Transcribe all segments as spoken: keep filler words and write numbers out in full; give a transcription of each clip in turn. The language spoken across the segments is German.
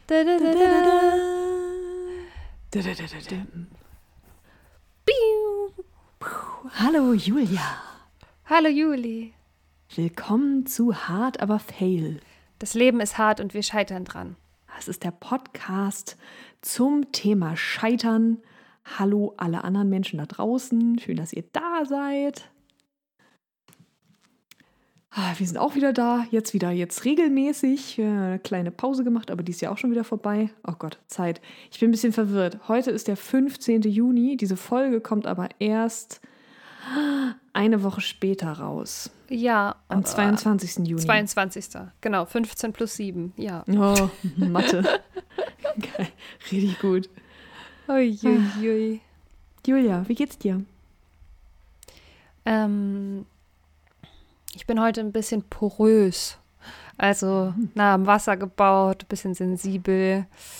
Da, da, da, da, da. Da, da, da, da, da. Hallo Julia. Hallo Juli. Willkommen zu Hard aber Fail. Das Leben ist hart und wir scheitern dran. Das ist der Podcast zum Thema Scheitern. Hallo alle anderen Menschen da draußen. Schön, dass ihr da seid. Ah, wir sind auch wieder da. Jetzt wieder jetzt regelmäßig. Eine kleine Pause gemacht, aber die ist ja auch schon wieder vorbei. Oh Gott, Zeit. Ich bin ein bisschen verwirrt. Heute ist der fünfzehnten Juni. Diese Folge kommt aber erst eine Woche später raus. Ja. Am zweiundzwanzigsten Juni. zweiundzwanzigsten Genau, fünfzehn plus sieben. Ja. Oh, Mathe. Geil. Richtig gut. Uiuiui. Julia, wie geht's dir? Ähm, ich bin heute ein bisschen porös. Also nah am Wasser gebaut, ein bisschen sensibel.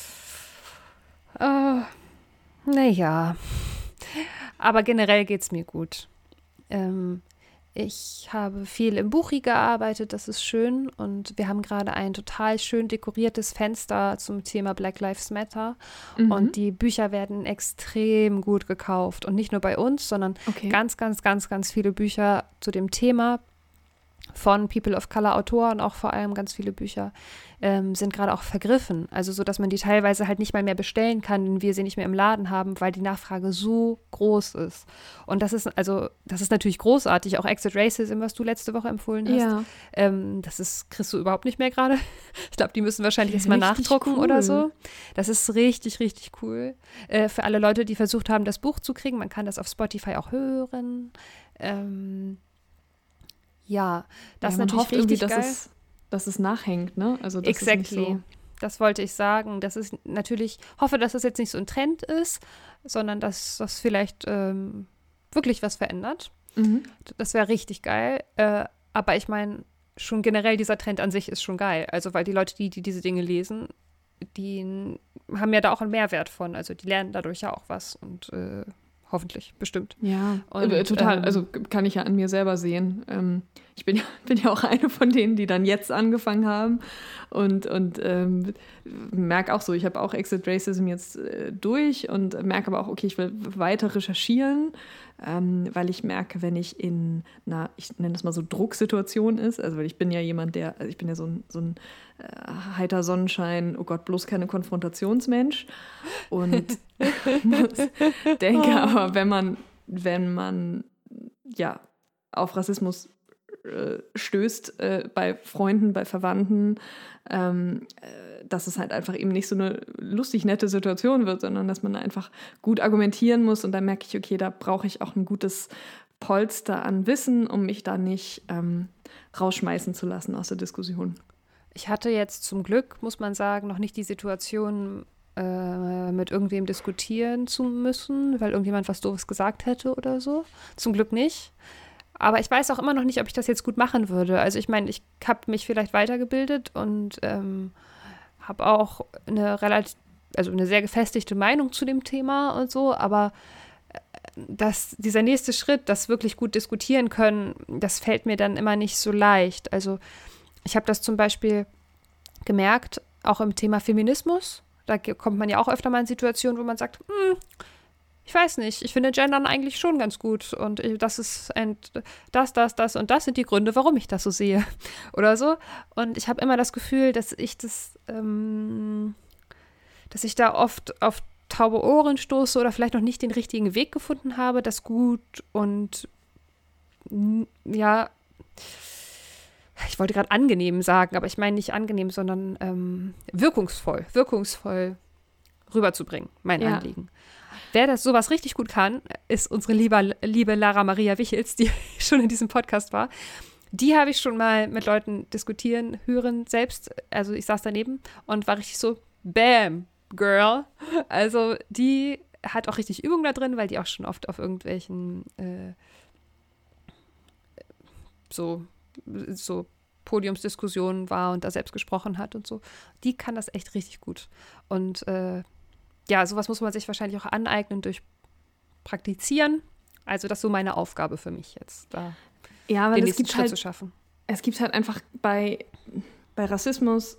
Oh, naja. Aber generell geht's mir gut. Ähm, ich habe viel im Buchi gearbeitet, das ist schön. Und wir haben gerade ein total schön dekoriertes Fenster zum Thema Black Lives Matter. Mhm. Und die Bücher werden extrem gut gekauft. Und nicht nur bei uns, sondern Okay. ganz, ganz, ganz, ganz viele Bücher zu dem Thema von People of Color Autoren, auch vor allem ganz viele Bücher, ähm, sind gerade auch vergriffen. Also so, dass man die teilweise halt nicht mal mehr bestellen kann, wenn wir sie nicht mehr im Laden haben, weil die Nachfrage so groß ist. Und das ist, also, das ist natürlich großartig. Auch Exit Racism, was du letzte Woche empfohlen hast. Ja. Ähm, das ist, kriegst du überhaupt nicht mehr gerade. Ich glaube, die müssen wahrscheinlich erstmal Richtig nachdrucken cool. oder so. Das ist richtig, richtig cool. Äh, für alle Leute, die versucht haben, das Buch zu kriegen, man kann das auf Spotify auch hören. Ähm, Ja, das ja, ist man natürlich hofft irgendwie, richtig dass geil. es, dass es nachhängt, ne? Also das ist Exactly. nicht so. Das wollte ich sagen. Das ist natürlich, hoffe, dass das jetzt nicht so ein Trend ist, sondern dass das vielleicht ähm, wirklich was verändert. Mhm. Das wäre richtig geil. Äh, aber ich meine, schon generell dieser Trend an sich ist schon geil. Also, weil die Leute, die, die diese Dinge lesen, die n- haben ja da auch einen Mehrwert von. Also, die lernen dadurch ja auch was und äh, hoffentlich, bestimmt. Ja, Und, äh, total. ähm, Also kann ich ja an mir selber sehen. Ähm, ich bin ja, bin ja auch eine von denen, die dann jetzt angefangen haben und, und ähm, merke auch so, ich habe auch Exit Racism jetzt äh, durch und merke aber auch, okay, ich will weiter recherchieren, ähm, weil ich merke, wenn ich in einer, ich nenne das mal so Drucksituation ist, also weil ich bin ja jemand, der, also ich bin ja so ein, so ein äh, heiter Sonnenschein, oh Gott, bloß keine Konfrontationsmensch und muss, denke aber, wenn man, wenn man ja auf Rassismus äh, stößt äh, bei Freunden, bei Verwandten, ähm, äh, dass es halt einfach eben nicht so eine lustig nette Situation wird, sondern dass man einfach gut argumentieren muss und dann merke ich, okay, da brauche ich auch ein gutes Polster an Wissen, um mich da nicht ähm, rausschmeißen zu lassen aus der Diskussion. Ich hatte jetzt zum Glück, muss man sagen, noch nicht die Situation, äh, mit irgendwem diskutieren zu müssen, weil irgendjemand was Doofes gesagt hätte oder so. Zum Glück nicht. Aber ich weiß auch immer noch nicht, ob ich das jetzt gut machen würde. Also ich meine, ich habe mich vielleicht weitergebildet und ähm, habe auch eine relativ, also eine sehr gefestigte Meinung zu dem Thema und so, aber äh, das, dieser nächste Schritt, das wirklich gut diskutieren können, das fällt mir dann immer nicht so leicht. Also ich habe das zum Beispiel gemerkt, auch im Thema Feminismus. Da ge- kommt man ja auch öfter mal in Situationen, wo man sagt, hm, ich weiß nicht, ich finde Gendern eigentlich schon ganz gut und äh, das ist ein, das, das, das und das sind die Gründe, warum ich das so sehe oder so. Und ich habe immer das Gefühl, dass ich das, ähm, dass ich da oft auf taube Ohren stoße oder vielleicht noch nicht den richtigen Weg gefunden habe, das gut und n- ja, ich wollte gerade angenehm sagen, aber ich meine nicht angenehm, sondern ähm, wirkungsvoll, wirkungsvoll rüberzubringen, mein Ja. Anliegen. Wer das sowas richtig gut kann, ist unsere liebe, liebe Lara Maria Wichels, die schon in diesem Podcast war. Die habe ich schon mal mit Leuten diskutieren, hören selbst. Also ich saß daneben und war richtig so, bam, girl. Also die hat auch richtig Übung da drin, weil die auch schon oft auf irgendwelchen äh, so, so Podiumsdiskussionen war und da selbst gesprochen hat und so. Die kann das echt richtig gut. Und äh, ja, sowas muss man sich wahrscheinlich auch aneignen durch Praktizieren. Also das ist so meine Aufgabe für mich jetzt, da Ja, weil den es nächsten gibt Schritt halt, zu schaffen. es gibt halt einfach bei, bei Rassismus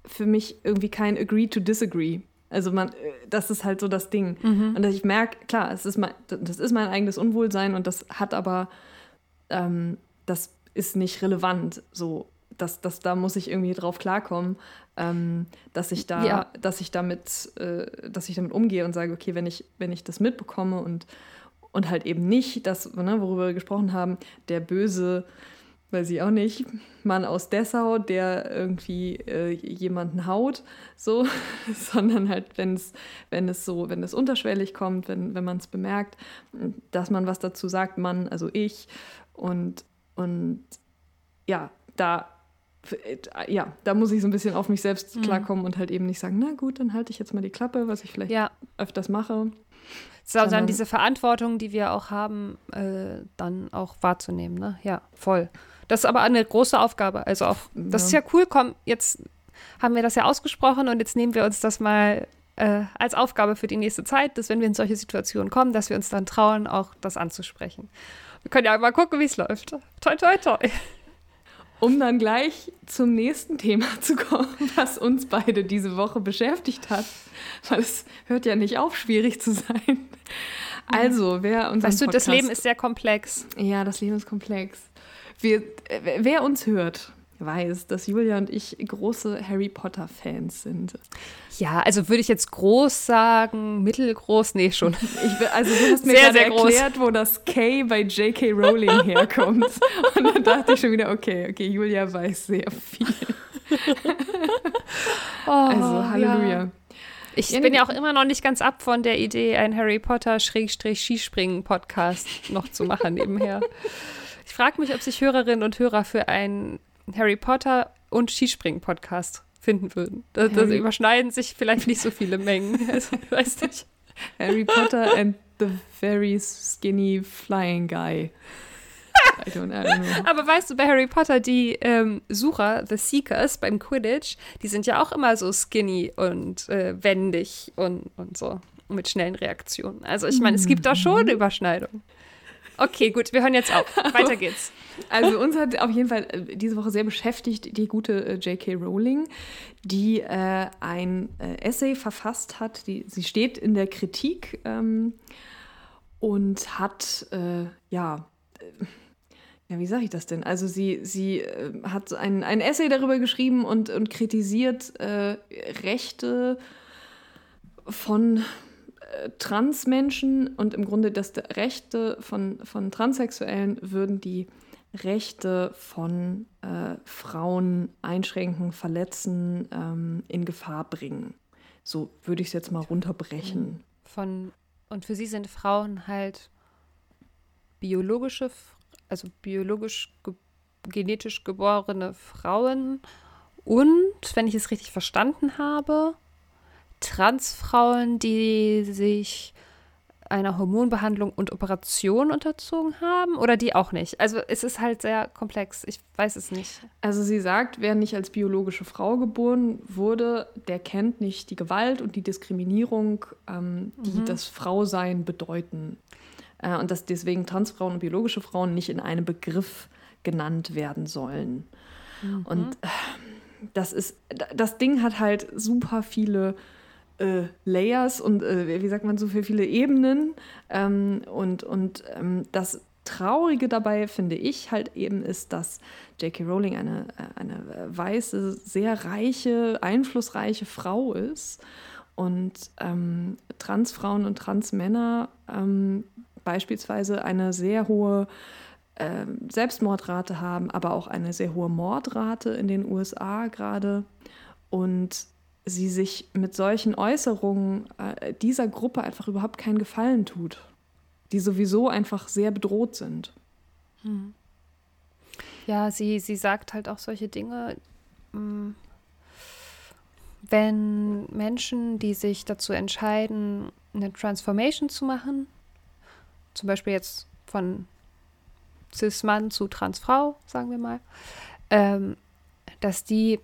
für mich irgendwie kein Agree to Disagree. Also man, das ist halt so das Ding. Mhm. Und ich merke, klar, es ist mein, das ist mein eigenes Unwohlsein und das hat aber, ähm, das ist nicht relevant. So, das, das, da muss ich irgendwie drauf klarkommen, ähm, dass ich da, Ja. dass ich damit, äh, dass ich damit umgehe und sage, okay, wenn ich, wenn ich das mitbekomme und, und halt eben nicht das, ne, worüber wir gesprochen haben, der böse, weiß ich auch nicht, Mann aus Dessau, der irgendwie äh, jemanden haut, so, sondern halt, wenn es, wenn es so, wenn es unterschwellig kommt, wenn, wenn man es bemerkt, dass man was dazu sagt, Mann, also ich, und, und ja, da, ja, da muss ich so ein bisschen auf mich selbst Mhm. klarkommen und halt eben nicht sagen, na gut, dann halte ich jetzt mal die Klappe, was ich vielleicht Ja. öfters mache. So, dann Sondern- diese Verantwortung, die wir auch haben, äh, dann auch wahrzunehmen, ne? Ja, voll. Das ist aber eine große Aufgabe. Also auch, das ist ja cool, komm, jetzt haben wir das ja ausgesprochen und jetzt nehmen wir uns das mal äh, als Aufgabe für die nächste Zeit, dass wenn wir in solche Situationen kommen, dass wir uns dann trauen, auch das anzusprechen. Wir können ja mal gucken, wie es läuft. Toi, toi, toi. Um dann gleich zum nächsten Thema zu kommen, was uns beide diese Woche beschäftigt hat, weil es hört ja nicht auf, schwierig zu sein. Also, wer unseren Weißt du, das Podcast- Leben ist sehr komplex. Ja, das Leben ist komplex. Wir, äh, wer uns hört, weiß, dass Julia und ich große Harry Potter-Fans sind. Ja, also würde ich jetzt groß sagen, mittelgroß, nee, schon. Ich, will- also du hast mir Sehr, gerade sehr groß. erklärt, wo das K bei J K Rowling herkommt. Und dann dachte ich schon wieder, okay, okay, Julia weiß sehr viel. Oh, Also, Halleluja. ja. Ich Ja, bin nee. ja auch immer noch nicht ganz ab von der Idee, einen Harry Potter-Skispringen-Podcast noch zu machen nebenher. Ich frage mich, ob sich Hörerinnen und Hörer für einen Harry Potter- und Skispringen-Podcast finden würden. Da, da Harry- überschneiden sich vielleicht nicht so viele Mengen. Also, weiß nicht. Harry Potter and the very skinny flying guy. I don't, I don't know. Aber weißt du, bei Harry Potter, die ähm, Sucher, The Seekers beim Quidditch, die sind ja auch immer so skinny und äh, wendig und, und so mit schnellen Reaktionen. Also ich meine, es gibt da schon eine Überschneidung. Okay, gut, wir hören jetzt auf. Weiter geht's. Also uns hat auf jeden Fall äh, diese Woche sehr beschäftigt die gute äh, J K Rowling, die äh, ein äh, Essay verfasst hat. Die, sie steht in der Kritik ähm, und hat, äh, ja, äh, ja, wie sage ich das denn? Also sie, sie äh, hat ein, ein Essay darüber geschrieben und, und kritisiert äh, Rechte von äh, Transmenschen und im Grunde das Rechte von, von Transsexuellen würden die Rechte von äh, Frauen einschränken, verletzen, ähm, in Gefahr bringen. So würde ich es jetzt mal runterbrechen. Von, und für sie sind Frauen halt biologische, F- also biologisch, ge- genetisch geborene Frauen und, wenn ich es richtig verstanden habe, Transfrauen, die sich einer Hormonbehandlung und Operation unterzogen haben oder die auch nicht. Also es ist halt sehr komplex. Ich weiß es nicht. Also sie sagt, wer nicht als biologische Frau geboren wurde, der kennt nicht die Gewalt und die Diskriminierung, ähm, die Mhm. das Frausein bedeuten. Äh, und dass deswegen Transfrauen und biologische Frauen nicht in einem Begriff genannt werden sollen. Mhm. Und äh, das ist, das Ding hat halt super viele äh, Layers und äh, wie sagt man, so für viele Ebenen. Ähm, und und ähm, das Traurige dabei, finde ich, halt eben ist, dass J K Rowling eine, eine weiße, sehr reiche, einflussreiche Frau ist und ähm, Transfrauen und Transmänner ähm, beispielsweise eine sehr hohe äh, Selbstmordrate haben, aber auch eine sehr hohe Mordrate in den U S A gerade und sie sich mit solchen Äußerungen äh, dieser Gruppe einfach überhaupt keinen Gefallen tut, die sowieso einfach sehr bedroht sind. Hm. Ja, sie, sie sagt halt auch solche Dinge, mh, wenn Menschen, die sich dazu entscheiden, eine Transformation zu machen, zum Beispiel jetzt von Cis-Mann zu Transfrau, sagen wir mal, ähm, dass die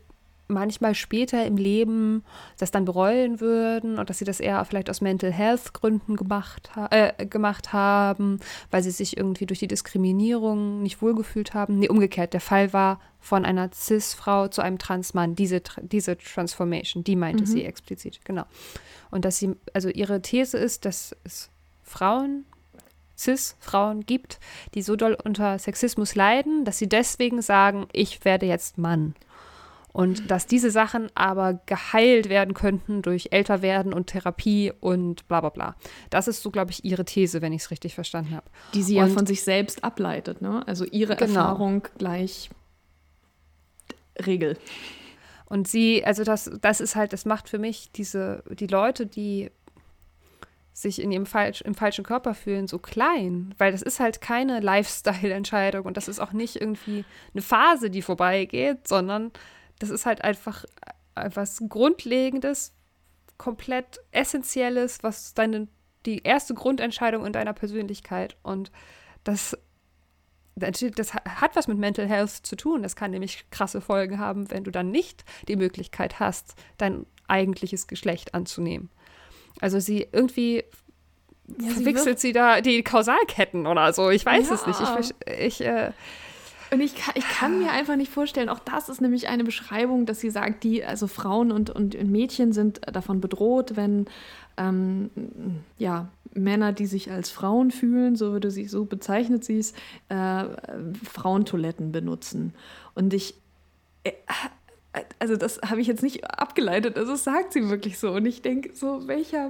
manchmal später im Leben das dann bereuen würden und dass sie das eher vielleicht aus Mental Health Gründen gemacht, ha- äh, gemacht haben, weil sie sich irgendwie durch die Diskriminierung nicht wohlgefühlt haben. Nee, umgekehrt. Der Fall war von einer Cis-Frau zu einem Trans-Mann. Diese, diese Transformation, die meinte Mhm. sie explizit, genau. Und dass sie, also ihre These ist, dass es Frauen, Cis-Frauen gibt, die so doll unter Sexismus leiden, dass sie deswegen sagen, ich werde jetzt Mann. Und dass diese Sachen aber geheilt werden könnten durch Älterwerden und Therapie und bla bla bla. Das ist so, glaube ich, ihre These, wenn ich es richtig verstanden habe. Die sie ja Und- von sich selbst ableitet, ne? Also ihre Genau. Erfahrung gleich Regel. Und sie, also das, das ist halt, das macht für mich diese, die Leute, die sich in ihrem falsch, im falschen Körper fühlen, so klein. Weil das ist halt keine Lifestyle-Entscheidung und das ist auch nicht irgendwie eine Phase, die vorbeigeht, sondern das ist halt einfach etwas Grundlegendes, komplett Essentielles, was deine, die erste Grundentscheidung in deiner Persönlichkeit. Und das, das hat was mit Mental Health zu tun. Das kann nämlich krasse Folgen haben, wenn du dann nicht die Möglichkeit hast, dein eigentliches Geschlecht anzunehmen. Also sie irgendwie Ja, sie verwechselt wird- sie da die Kausalketten oder so. Ich weiß Ja. es nicht. Ich, ich äh, Und ich kann, ich kann mir einfach nicht vorstellen, auch das ist nämlich eine Beschreibung, dass sie sagt, die, also Frauen und, und Mädchen sind davon bedroht, wenn ähm, ja, Männer, die sich als Frauen fühlen, so würde sie, so bezeichnet sie es, äh, Frauentoiletten benutzen. Und ich, äh, also das habe ich jetzt nicht abgeleitet, also das sagt sie wirklich so. Und ich denke so, welcher,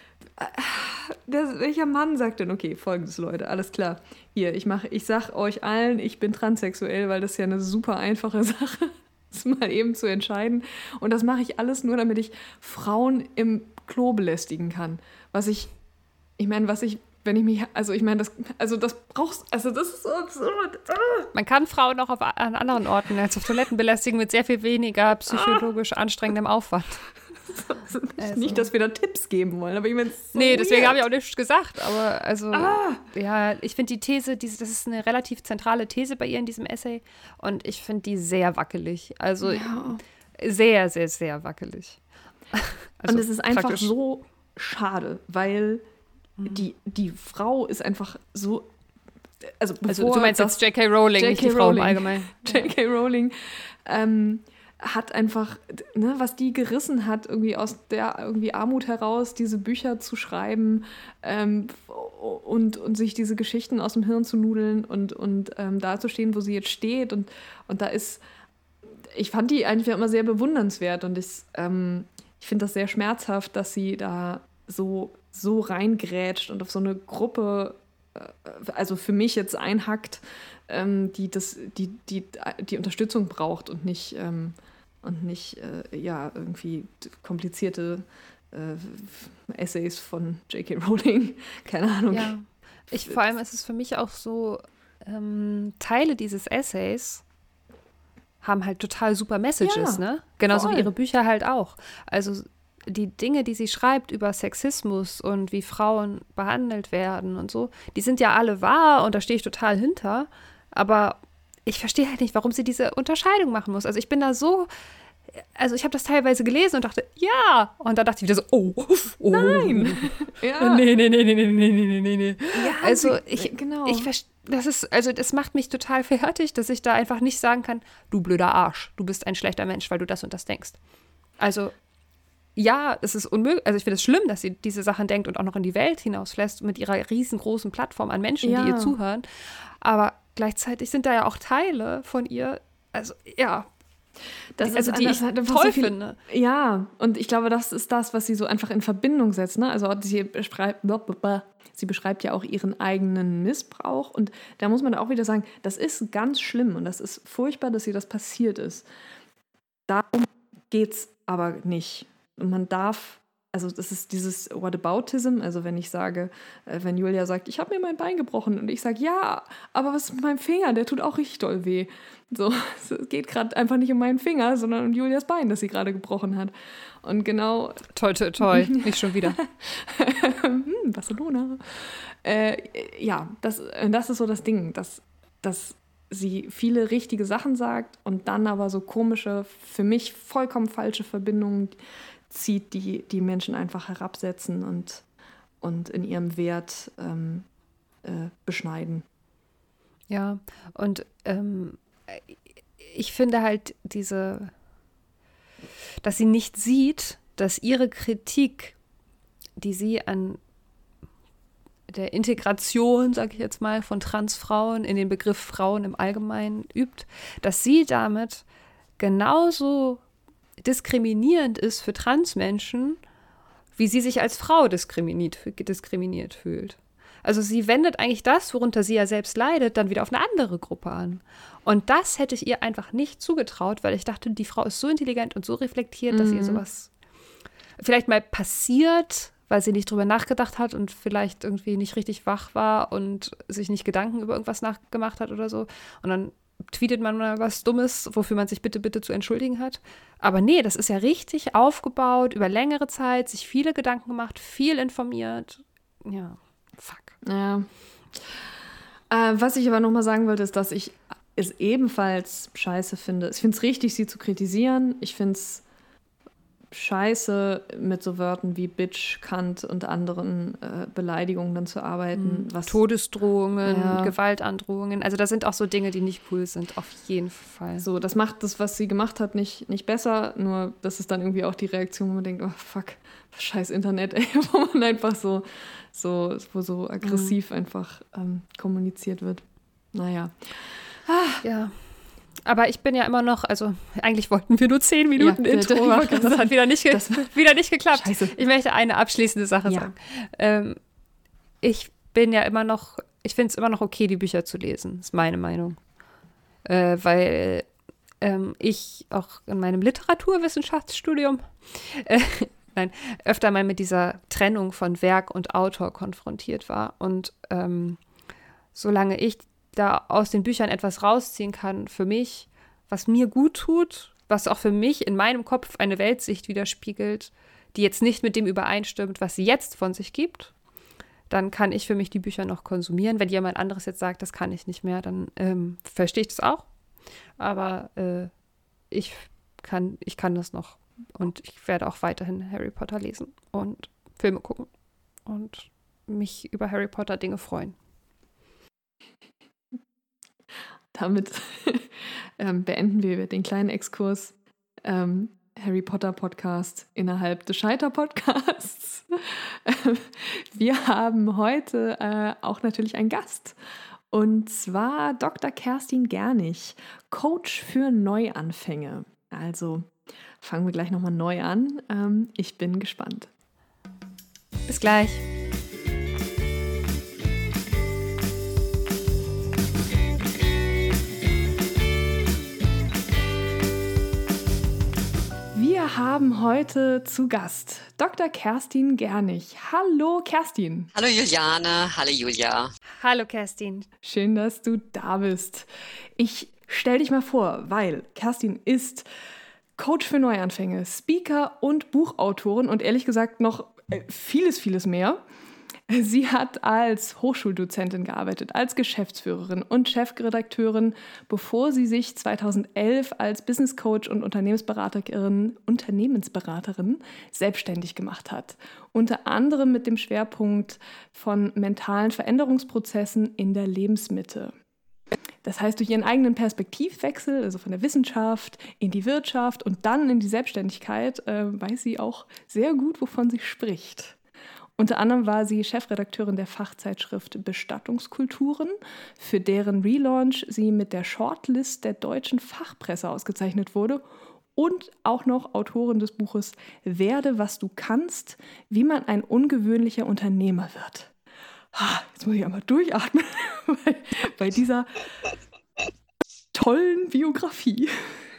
der, welcher Mann sagt denn, okay, folgendes, Leute, alles klar, hier, ich mache, ich sag euch allen, ich bin transsexuell, weil das ist ja eine super einfache Sache, das mal eben zu entscheiden. Und das mache ich alles nur, damit ich Frauen im Klo belästigen kann. Was ich, ich meine, was ich, wenn ich mich, also ich meine, das, also das brauchst, also das ist so absurd. Man kann Frauen auch auf, an anderen Orten als auf Toiletten belästigen mit sehr viel weniger psychologisch anstrengendem Aufwand. Also nicht, Also. nicht, dass wir da Tipps geben wollen, aber ich meine, es ist so Nee, deswegen weird. habe ich auch nichts gesagt. Aber also, Ah. ja, ich finde die These, diese, das ist eine relativ zentrale These bei ihr in diesem Essay. Und ich finde die sehr wackelig. Also Ja. sehr, sehr, sehr wackelig. Also Und es ist einfach praktisch- so schade, weil die, die Frau ist einfach so, also bevor Also du meinst das jetzt J K. Rowling, nicht die J K. Frau im Rowling. Allgemeinen. J K. Rowling ähm, hat einfach, ne, was die gerissen hat, irgendwie aus der irgendwie Armut heraus, diese Bücher zu schreiben ähm, und, und sich diese Geschichten aus dem Hirn zu nudeln und, und ähm, da zu stehen, wo sie jetzt steht. Und, und da ist, ich fand die einfach immer sehr bewundernswert und ich, ähm, ich finde das sehr schmerzhaft, dass sie da so, so reingrätscht und auf so eine Gruppe, äh, also für mich jetzt einhackt, ähm, die, das, die, die, die Unterstützung braucht und nicht, ähm, und nicht äh, ja, irgendwie komplizierte äh, Essays von J K. Rowling. Keine Ahnung. Ja, ich, vor allem ist es für mich auch so, ähm, Teile dieses Essays haben halt total super Messages, Ja, ne? Genauso voll. wie ihre Bücher halt auch. Also die Dinge, die sie schreibt über Sexismus und wie Frauen behandelt werden und so, die sind ja alle wahr und da stehe ich total hinter. Aber ich verstehe halt nicht, warum sie diese Unterscheidung machen muss. Also ich bin da so, also ich habe das teilweise gelesen und dachte, ja. Und dann dachte ich wieder so, oh, oh. Nein. Ja. Nee, nee, nee, nee, nee, nee, nee, nee, nee. Ja, Also sie- ich, genau. ich verstehe, das ist, also das macht mich total fertig, dass ich da einfach nicht sagen kann, du blöder Arsch, du bist ein schlechter Mensch, weil du das und das denkst. Also ja, es ist unmöglich, also ich finde es schlimm, dass sie diese Sachen denkt und auch noch in die Welt hinauslässt mit ihrer riesengroßen Plattform an Menschen, Ja. die ihr zuhören. Aber gleichzeitig sind da ja auch Teile von ihr, also ja, Das die, also ist- die das ich hat einfach toll so viel- finde. Ja, und ich glaube, das ist das, was sie so einfach in Verbindung setzt. Ne? Also sie beschreibt, sie beschreibt ja auch ihren eigenen Missbrauch. Und da muss man auch wieder sagen, das ist ganz schlimm und das ist furchtbar, dass ihr das passiert ist. Darum geht es aber nicht. Und man darf, also das ist dieses Whataboutism, also wenn ich sage, äh, wenn Julia sagt, ich habe mir mein Bein gebrochen und ich sage, ja, aber was ist mit meinem Finger, der tut auch richtig doll weh. So, es geht gerade einfach nicht um meinen Finger, sondern um Julias Bein, das sie gerade gebrochen hat. Und genau, Toi, toi, toi, nicht schon wieder. hm, Barcelona. Äh, ja, das, das ist so das Ding, dass, dass sie viele richtige Sachen sagt und dann aber so komische, für mich vollkommen falsche Verbindungen zieht, die die Menschen einfach herabsetzen und, und in ihrem Wert ähm, äh, beschneiden. Ja, und ähm, ich finde halt diese, dass sie nicht sieht, dass ihre Kritik, die sie an der Integration, sage ich jetzt mal, von Transfrauen in den Begriff Frauen im Allgemeinen übt, dass sie damit genauso diskriminierend ist für Transmenschen, wie sie sich als Frau diskriminiert, diskriminiert fühlt. Also sie wendet eigentlich das, worunter sie ja selbst leidet, dann wieder auf eine andere Gruppe an. Und das hätte ich ihr einfach nicht zugetraut, weil ich dachte, die Frau ist so intelligent und so reflektiert, mhm. dass ihr sowas vielleicht mal passiert, weil sie nicht drüber nachgedacht hat und vielleicht irgendwie nicht richtig wach war und sich nicht Gedanken über irgendwas nachgemacht hat oder so. Und dann tweetet man mal was Dummes, wofür man sich bitte, bitte zu entschuldigen hat. Aber nee, das ist ja richtig aufgebaut, über längere Zeit, sich viele Gedanken gemacht, viel informiert. Ja, fuck. Ja. Äh, was ich aber nochmal sagen wollte, ist, dass ich es ebenfalls scheiße finde. Ich finde es richtig, sie zu kritisieren. Ich finde es scheiße, mit so Wörtern wie Bitch, Cunt und anderen äh, Beleidigungen dann zu arbeiten. Mhm. Was, Todesdrohungen, ja. Gewaltandrohungen. Also das sind auch so Dinge, die nicht cool sind, auf jeden Fall. So, das macht das, was sie gemacht hat, nicht, nicht besser. Nur das ist dann irgendwie auch die Reaktion, wo man denkt, oh fuck, scheiß Internet, ey, wo man einfach so, so, wo so aggressiv mhm. einfach ähm, kommuniziert wird. Naja. Ah. Ja. Aber ich bin ja immer noch, also eigentlich wollten wir nur zehn Minuten ja, Intro machen. Das hat wieder nicht, ge- das wieder nicht geklappt. Scheiße. Ich möchte eine abschließende Sache ja. sagen. Ähm, ich bin ja immer noch, ich finde es immer noch okay, die Bücher zu lesen, ist meine Meinung. Äh, weil ähm, ich auch in meinem Literaturwissenschaftsstudium äh, nein, öfter mal mit dieser Trennung von Werk und Autor konfrontiert war. Und ähm, solange ich da aus den Büchern etwas rausziehen kann für mich, was mir gut tut, was auch für mich in meinem Kopf eine Weltsicht widerspiegelt, die jetzt nicht mit dem übereinstimmt, was sie jetzt von sich gibt, dann kann ich für mich die Bücher noch konsumieren. Wenn jemand anderes jetzt sagt, das kann ich nicht mehr, dann ähm, verstehe ich das auch. Aber äh, ich kann, ich kann das noch. Und ich werde auch weiterhin Harry Potter lesen und Filme gucken und mich über Harry Potter Dinge freuen. Damit ähm, beenden wir den kleinen Exkurs ähm, Harry Potter Podcast innerhalb des Scheiter Podcasts. Wir haben heute äh, auch natürlich einen Gast und zwar Doktor Kerstin Gernig, Coach für Neuanfänge. Also fangen wir gleich nochmal neu an. Ähm, ich bin gespannt. Bis gleich. Wir haben heute zu Gast Doktor Kerstin Gernig. Hallo Kerstin. Hallo Juliane, hallo Julia. Hallo Kerstin. Schön, dass du da bist. Ich stell dich mal vor, weil Kerstin ist Coach für Neuanfänge, Speaker und Buchautorin und ehrlich gesagt noch vieles, vieles mehr. Sie hat als Hochschuldozentin gearbeitet, als Geschäftsführerin und Chefredakteurin, bevor sie sich zweitausendelf als Business Coach und Unternehmensberaterin, Unternehmensberaterin selbstständig gemacht hat. Unter anderem mit dem Schwerpunkt von mentalen Veränderungsprozessen in der Lebensmitte. Das heißt, durch ihren eigenen Perspektivwechsel, also von der Wissenschaft in die Wirtschaft und dann in die Selbstständigkeit, äh, weiß sie auch sehr gut, wovon sie spricht. Unter anderem war sie Chefredakteurin der Fachzeitschrift Bestattungskulturen, für deren Relaunch sie mit der Shortlist der deutschen Fachpresse ausgezeichnet wurde und auch noch Autorin des Buches Werde, was du kannst, wie man ein ungewöhnlicher Unternehmer wird. Jetzt muss ich einmal durchatmen bei, bei dieser tollen Biografie.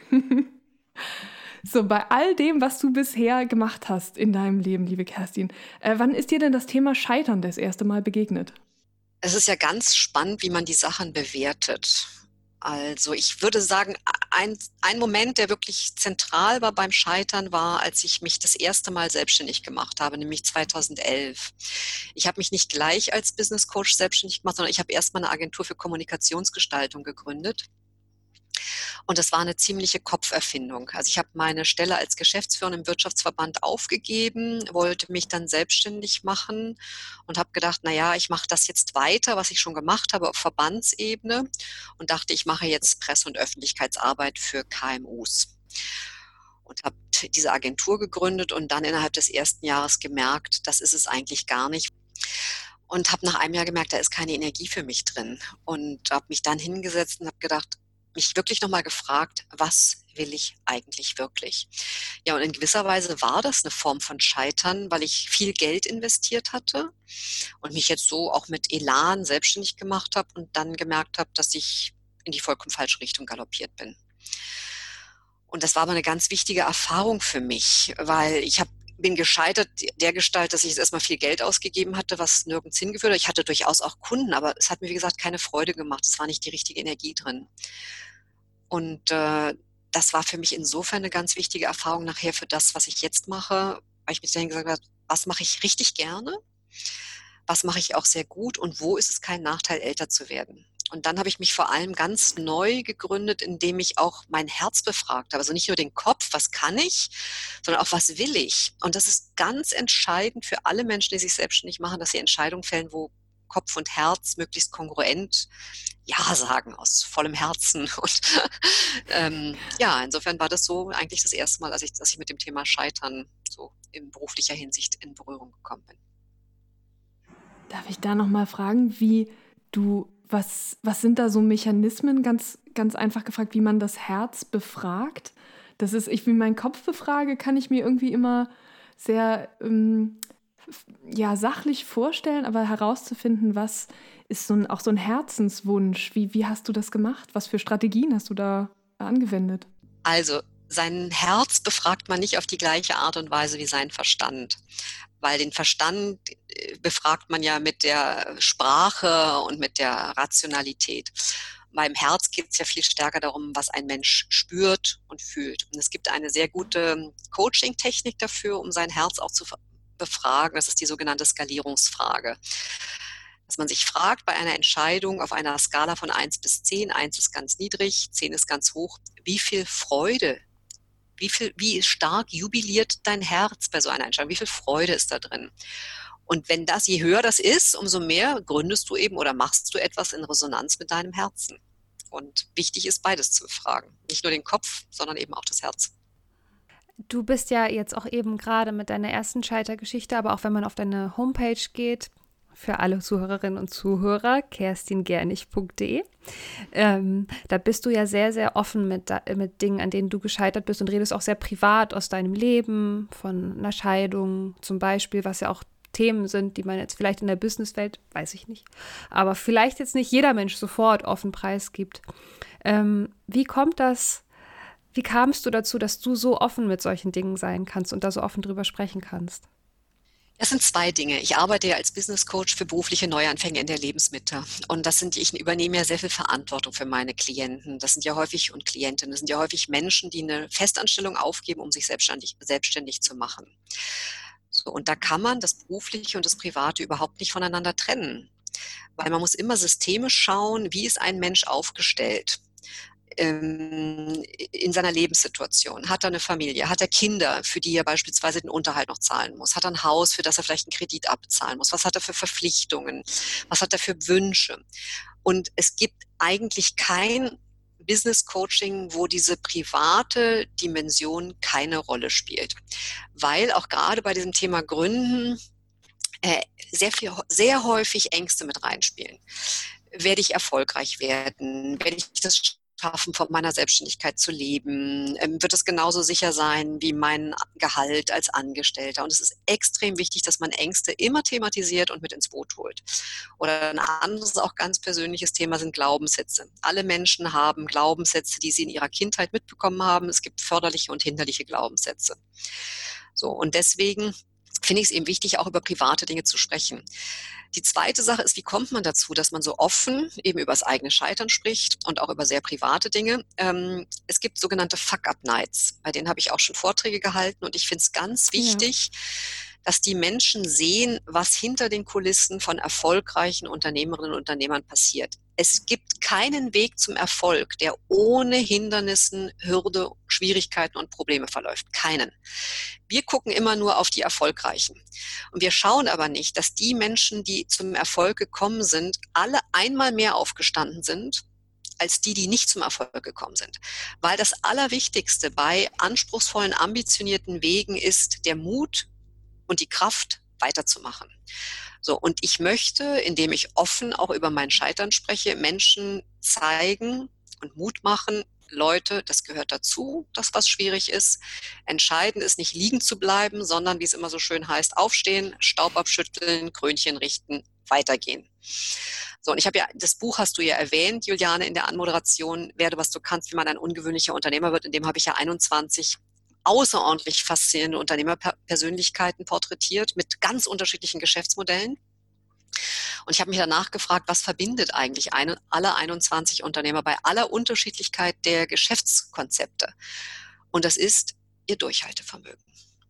So, bei all dem, was du bisher gemacht hast in deinem Leben, liebe Kerstin, äh, wann ist dir denn das Thema Scheitern das erste Mal begegnet? Es ist ja ganz spannend, wie man die Sachen bewertet. Also ich würde sagen, ein, ein Moment, der wirklich zentral war beim Scheitern, war, als ich mich das erste Mal selbstständig gemacht habe, nämlich zweitausendelf. Ich habe mich nicht gleich als Business Coach selbstständig gemacht, sondern ich habe erstmal eine Agentur für Kommunikationsgestaltung gegründet. Und das war eine ziemliche Kopferfindung. Also ich habe meine Stelle als Geschäftsführerin im Wirtschaftsverband aufgegeben, wollte mich dann selbstständig machen und habe gedacht, na ja, ich mache das jetzt weiter, was ich schon gemacht habe auf Verbandsebene, und dachte, ich mache jetzt Presse- und Öffentlichkeitsarbeit für K M Us. Und habe diese Agentur gegründet und dann innerhalb des ersten Jahres gemerkt, das ist es eigentlich gar nicht. Und habe nach einem Jahr gemerkt, da ist keine Energie für mich drin. Und habe mich dann hingesetzt und habe gedacht, mich wirklich nochmal gefragt, was will ich eigentlich wirklich? Ja, und in gewisser Weise war das eine Form von Scheitern, weil ich viel Geld investiert hatte und mich jetzt so auch mit Elan selbstständig gemacht habe und dann gemerkt habe, dass ich in die vollkommen falsche Richtung galoppiert bin. Und das war aber eine ganz wichtige Erfahrung für mich, weil ich habe bin gescheitert dergestalt, dass ich jetzt erstmal viel Geld ausgegeben hatte, was nirgends hingeführt hat. Ich hatte durchaus auch Kunden, aber es hat mir, wie gesagt, keine Freude gemacht. Es war nicht die richtige Energie drin. Und äh, das war für mich insofern eine ganz wichtige Erfahrung nachher für das, was ich jetzt mache, weil ich mir dann gesagt habe, was mache ich richtig gerne, was mache ich auch sehr gut und wo ist es kein Nachteil, älter zu werden. Und dann habe ich mich vor allem ganz neu gegründet, indem ich auch mein Herz befragt habe. Also nicht nur den Kopf, was kann ich, sondern auch, was will ich. Und das ist ganz entscheidend für alle Menschen, die sich selbstständig machen, dass sie Entscheidungen fällen, wo Kopf und Herz möglichst kongruent Ja sagen, aus vollem Herzen. Und ähm, ja, insofern war das so eigentlich das erste Mal, dass ich, dass ich mit dem Thema Scheitern so in beruflicher Hinsicht in Berührung gekommen bin. Darf ich da nochmal fragen, wie du, was, was sind da so Mechanismen, ganz, ganz einfach gefragt, wie man das Herz befragt? Das ist, ich wie meinen Kopf befrage, kann ich mir irgendwie immer sehr ähm, ja, sachlich vorstellen, aber herauszufinden, was ist so ein, auch so ein Herzenswunsch? Wie, wie hast du das gemacht? Was für Strategien hast du da angewendet? Also, sein Herz befragt man nicht auf die gleiche Art und Weise wie seinen Verstand. Weil den Verstand befragt man ja mit der Sprache und mit der Rationalität. Beim Herz geht es ja viel stärker darum, was ein Mensch spürt und fühlt. Und es gibt eine sehr gute Coaching-Technik dafür, um sein Herz auch zu befragen. Das ist die sogenannte Skalierungsfrage. Dass man sich fragt bei einer Entscheidung auf einer Skala von eins bis zehn, eins ist ganz niedrig, zehn ist ganz hoch, wie viel Freude Wie viel, wie stark jubiliert dein Herz bei so einer Entscheidung? Wie viel Freude ist da drin? Und wenn das, je höher das ist, umso mehr gründest du eben oder machst du etwas in Resonanz mit deinem Herzen. Und wichtig ist, beides zu befragen. Nicht nur den Kopf, sondern eben auch das Herz. Du bist ja jetzt auch eben gerade mit deiner ersten Scheitergeschichte, aber auch wenn man auf deine Homepage geht, für alle Zuhörerinnen und Zuhörer, kerstin gernig punkt de. Ähm, da bist du ja sehr, sehr offen mit, mit Dingen, an denen du gescheitert bist und redest auch sehr privat aus deinem Leben, von einer Scheidung zum Beispiel, was ja auch Themen sind, die man jetzt vielleicht in der Businesswelt, weiß ich nicht, aber vielleicht jetzt nicht jeder Mensch sofort offen preisgibt. Ähm, wie kommt das, wie kamst du dazu, dass du so offen mit solchen Dingen sein kannst und da so offen drüber sprechen kannst? Das sind zwei Dinge. Ich arbeite ja als Business Coach für berufliche Neuanfänge in der Lebensmitte. Und das sind, ich übernehme ja sehr viel Verantwortung für meine Klienten. Das sind ja häufig und Klientinnen, das sind ja häufig Menschen, die eine Festanstellung aufgeben, um sich selbstständig, selbstständig zu machen. So, und da kann man das Berufliche und das Private überhaupt nicht voneinander trennen. Weil man muss immer systemisch schauen, wie ist ein Mensch aufgestellt in seiner Lebenssituation. Hat er eine Familie? Hat er Kinder, für die er beispielsweise den Unterhalt noch zahlen muss? Hat er ein Haus, für das er vielleicht einen Kredit abbezahlen muss? Was hat er für Verpflichtungen? Was hat er für Wünsche? Und es gibt eigentlich kein Business Coaching, wo diese private Dimension keine Rolle spielt. Weil auch gerade bei diesem Thema Gründen äh, sehr viel, sehr häufig Ängste mit reinspielen. Werde ich erfolgreich werden? Werde ich das schaffen, von meiner Selbstständigkeit zu leben? Ähm, wird es genauso sicher sein wie mein Gehalt als Angestellter? Und es ist extrem wichtig, dass man Ängste immer thematisiert und mit ins Boot holt. Oder ein anderes, auch ganz persönliches Thema sind Glaubenssätze. Alle Menschen haben Glaubenssätze, die sie in ihrer Kindheit mitbekommen haben. Es gibt förderliche und hinderliche Glaubenssätze. So, und deswegen finde ich es eben wichtig, auch über private Dinge zu sprechen. Die zweite Sache ist, wie kommt man dazu, dass man so offen eben über das eigene Scheitern spricht und auch über sehr private Dinge. Ähm, es gibt sogenannte Fuck-Up-Nights, bei denen habe ich auch schon Vorträge gehalten und ich finde es ganz wichtig, ja. dass die Menschen sehen, was hinter den Kulissen von erfolgreichen Unternehmerinnen und Unternehmern passiert. Es gibt keinen Weg zum Erfolg, der ohne Hindernissen, Hürde, Schwierigkeiten und Probleme verläuft. Keinen. Wir gucken immer nur auf die Erfolgreichen. Und wir schauen aber nicht, dass die Menschen, die zum Erfolg gekommen sind, alle einmal mehr aufgestanden sind, als die, die nicht zum Erfolg gekommen sind. Weil das Allerwichtigste bei anspruchsvollen, ambitionierten Wegen ist der Mut und die Kraft, weiterzumachen. So, und ich möchte, indem ich offen auch über mein Scheitern spreche, Menschen zeigen und Mut machen, Leute, das gehört dazu, dass was schwierig ist. Entscheidend ist nicht liegen zu bleiben, sondern, wie es immer so schön heißt, aufstehen, Staub abschütteln, Krönchen richten, weitergehen. So, und ich habe ja, das Buch hast du ja erwähnt, Juliane, in der Anmoderation, Werde, was du kannst, wie man ein ungewöhnlicher Unternehmer wird. In dem habe ich ja einundzwanzig außerordentlich faszinierende Unternehmerpersönlichkeiten porträtiert mit ganz unterschiedlichen Geschäftsmodellen. Und ich habe mich danach gefragt, was verbindet eigentlich eine, alle einundzwanzig Unternehmer bei aller Unterschiedlichkeit der Geschäftskonzepte? Und das ist ihr Durchhaltevermögen.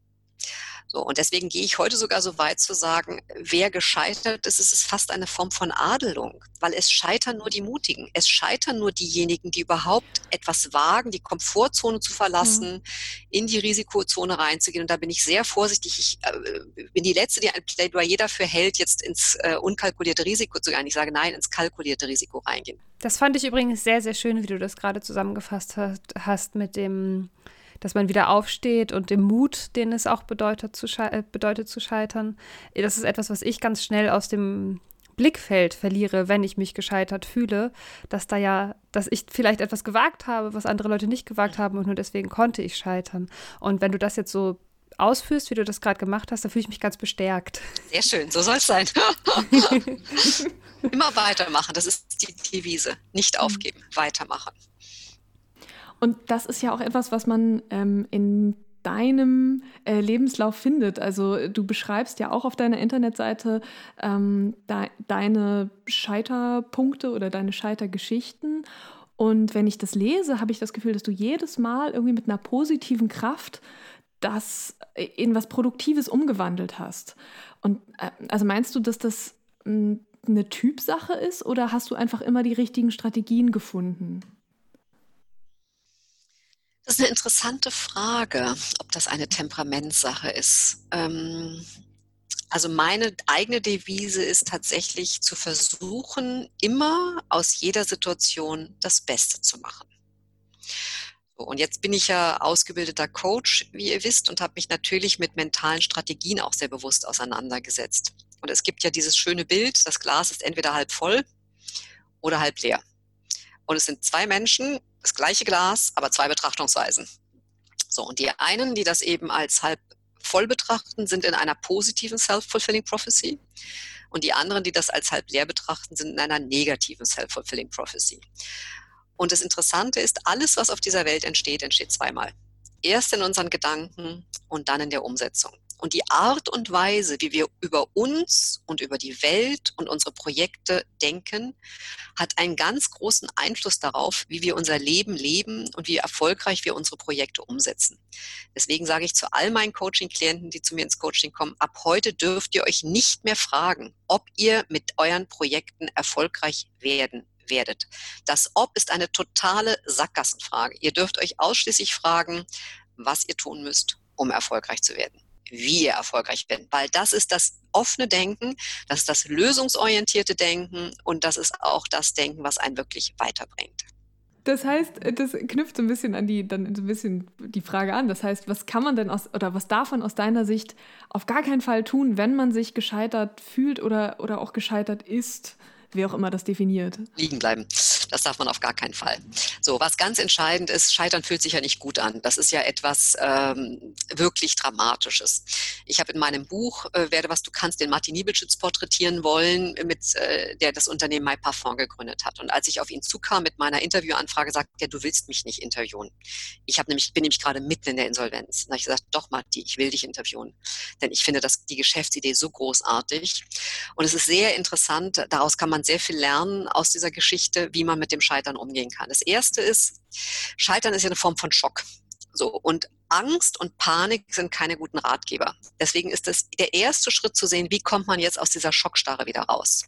So, und deswegen gehe ich heute sogar so weit zu sagen, wer gescheitert ist, es ist fast eine Form von Adelung, weil es scheitern nur die Mutigen. Es scheitern nur diejenigen, die überhaupt etwas wagen, die Komfortzone zu verlassen, mhm. in die Risikozone reinzugehen. Und da bin ich sehr vorsichtig. Ich äh, bin die Letzte, die ein Plädoyer dafür hält, jetzt ins äh, unkalkulierte Risiko zu gehen. Ich sage nein, ins kalkulierte Risiko reingehen. Das fand ich übrigens sehr, sehr schön, wie du das gerade zusammengefasst hast, hast mit dem, dass man wieder aufsteht und dem Mut, den es auch bedeutet zu, schei- bedeutet zu scheitern. Das ist etwas, was ich ganz schnell aus dem Blickfeld verliere, wenn ich mich gescheitert fühle, dass da ja, dass ich vielleicht etwas gewagt habe, was andere Leute nicht gewagt haben und nur deswegen konnte ich scheitern. Und wenn du das jetzt so ausführst, wie du das gerade gemacht hast, da fühle ich mich ganz bestärkt. Sehr schön, so soll es sein. Immer weitermachen, das ist die Devise. Nicht aufgeben, mhm. weitermachen. Und das ist ja auch etwas, was man ähm, in deinem äh, Lebenslauf findet. Also du beschreibst ja auch auf deiner Internetseite ähm, de- deine Scheiterpunkte oder deine Scheitergeschichten. Und wenn ich das lese, habe ich das Gefühl, dass du jedes Mal irgendwie mit einer positiven Kraft das in was Produktives umgewandelt hast. Und äh, also meinst du, dass das mh, eine Typsache ist oder hast du einfach immer die richtigen Strategien gefunden? Das ist eine interessante Frage, ob das eine Temperamentssache ist. Ähm, also meine eigene Devise ist tatsächlich zu versuchen, immer aus jeder Situation das Beste zu machen. So, und jetzt bin ich ja ausgebildeter Coach, wie ihr wisst, und habe mich natürlich mit mentalen Strategien auch sehr bewusst auseinandergesetzt. Und es gibt ja dieses schöne Bild, das Glas ist entweder halb voll oder halb leer. Und es sind zwei Menschen, das gleiche Glas, aber zwei Betrachtungsweisen. So, und die einen, die das eben als halb voll betrachten, sind in einer positiven Self-Fulfilling Prophecy. Und die anderen, die das als halb leer betrachten, sind in einer negativen Self-Fulfilling Prophecy. Und das Interessante ist, alles, was auf dieser Welt entsteht, entsteht zweimal. Erst in unseren Gedanken und dann in der Umsetzung. Und die Art und Weise, wie wir über uns und über die Welt und unsere Projekte denken, hat einen ganz großen Einfluss darauf, wie wir unser Leben leben und wie erfolgreich wir unsere Projekte umsetzen. Deswegen sage ich zu all meinen Coaching-Klienten, die zu mir ins Coaching kommen, ab heute dürft ihr euch nicht mehr fragen, ob ihr mit euren Projekten erfolgreich werden werdet. Das Ob ist eine totale Sackgassenfrage. Ihr dürft euch ausschließlich fragen, was ihr tun müsst, um erfolgreich zu werden. Wie ihr erfolgreich werdet. Weil das ist das offene Denken, das ist das lösungsorientierte Denken und das ist auch das Denken, was einen wirklich weiterbringt. Das heißt, das knüpft so ein bisschen an die, dann so ein bisschen die Frage an. Das heißt, was kann man denn aus, oder was darf man aus deiner Sicht auf gar keinen Fall tun, wenn man sich gescheitert fühlt oder, oder auch gescheitert ist? Wie auch immer das definiert. Liegen bleiben. Das darf man auf gar keinen Fall. So, was ganz entscheidend ist, Scheitern fühlt sich ja nicht gut an. Das ist ja etwas ähm, wirklich Dramatisches. Ich habe in meinem Buch äh, Werde, was du kannst, den Martin Niebelschütz porträtieren wollen, mit, äh, der das Unternehmen My Parfum gegründet hat. Und als ich auf ihn zukam mit meiner Interviewanfrage, sagte er, du willst mich nicht interviewen. Ich hab nämlich, bin nämlich gerade mitten in der Insolvenz. Da habe ich gesagt, doch Martin, ich will dich interviewen. Denn ich finde das, die Geschäftsidee so großartig. Und es ist sehr interessant, daraus kann man sehr viel lernen aus dieser Geschichte, wie man mit dem Scheitern umgehen kann. Das Erste ist, Scheitern ist ja eine Form von Schock. So, und Angst und Panik sind keine guten Ratgeber. Deswegen ist es der erste Schritt zu sehen, wie kommt man jetzt aus dieser Schockstarre wieder raus.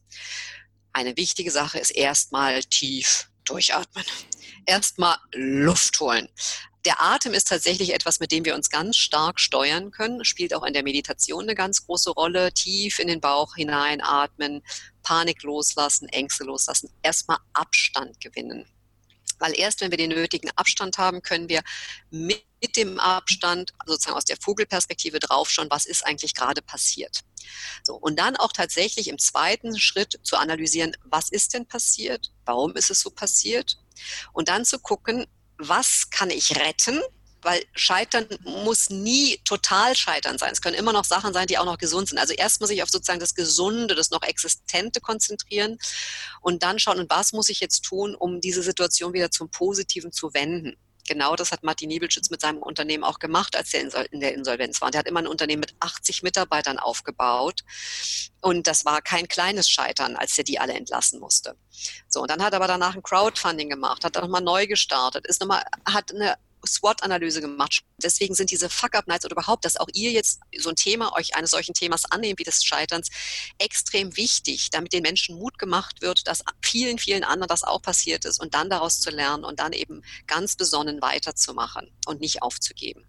Eine wichtige Sache ist erstmal tief durchatmen. Erstmal Luft holen. Der Atem ist tatsächlich etwas, mit dem wir uns ganz stark steuern können, spielt auch in der Meditation eine ganz große Rolle. Tief in den Bauch hineinatmen, Panik loslassen, Ängste loslassen, erstmal Abstand gewinnen. Weil erst wenn wir den nötigen Abstand haben, können wir mit dem Abstand sozusagen aus der Vogelperspektive draufschauen, was ist eigentlich gerade passiert. So, und dann auch tatsächlich im zweiten Schritt zu analysieren, was ist denn passiert, warum ist es so passiert und dann zu gucken, was kann ich retten, weil Scheitern muss nie total Scheitern sein. Es können immer noch Sachen sein, die auch noch gesund sind. Also erst muss ich auf sozusagen das Gesunde, das noch Existente konzentrieren und dann schauen, und was muss ich jetzt tun, um diese Situation wieder zum Positiven zu wenden. Genau das hat Martin Niebelschütz mit seinem Unternehmen auch gemacht, als er in der Insolvenz war. Und er hat immer ein Unternehmen mit achtzig Mitarbeitern aufgebaut. Und das war kein kleines Scheitern, als er die alle entlassen musste. So, und dann hat er aber danach ein Crowdfunding gemacht, hat nochmal neu gestartet, ist nochmal, hat eine SWOT-Analyse gemacht. Deswegen sind diese Fuck-Up-Nights oder überhaupt, dass auch ihr jetzt so ein Thema, euch eines solchen Themas annehmt wie des Scheiterns, extrem wichtig, damit den Menschen Mut gemacht wird, dass vielen, vielen anderen das auch passiert ist und dann daraus zu lernen und dann eben ganz besonnen weiterzumachen und nicht aufzugeben.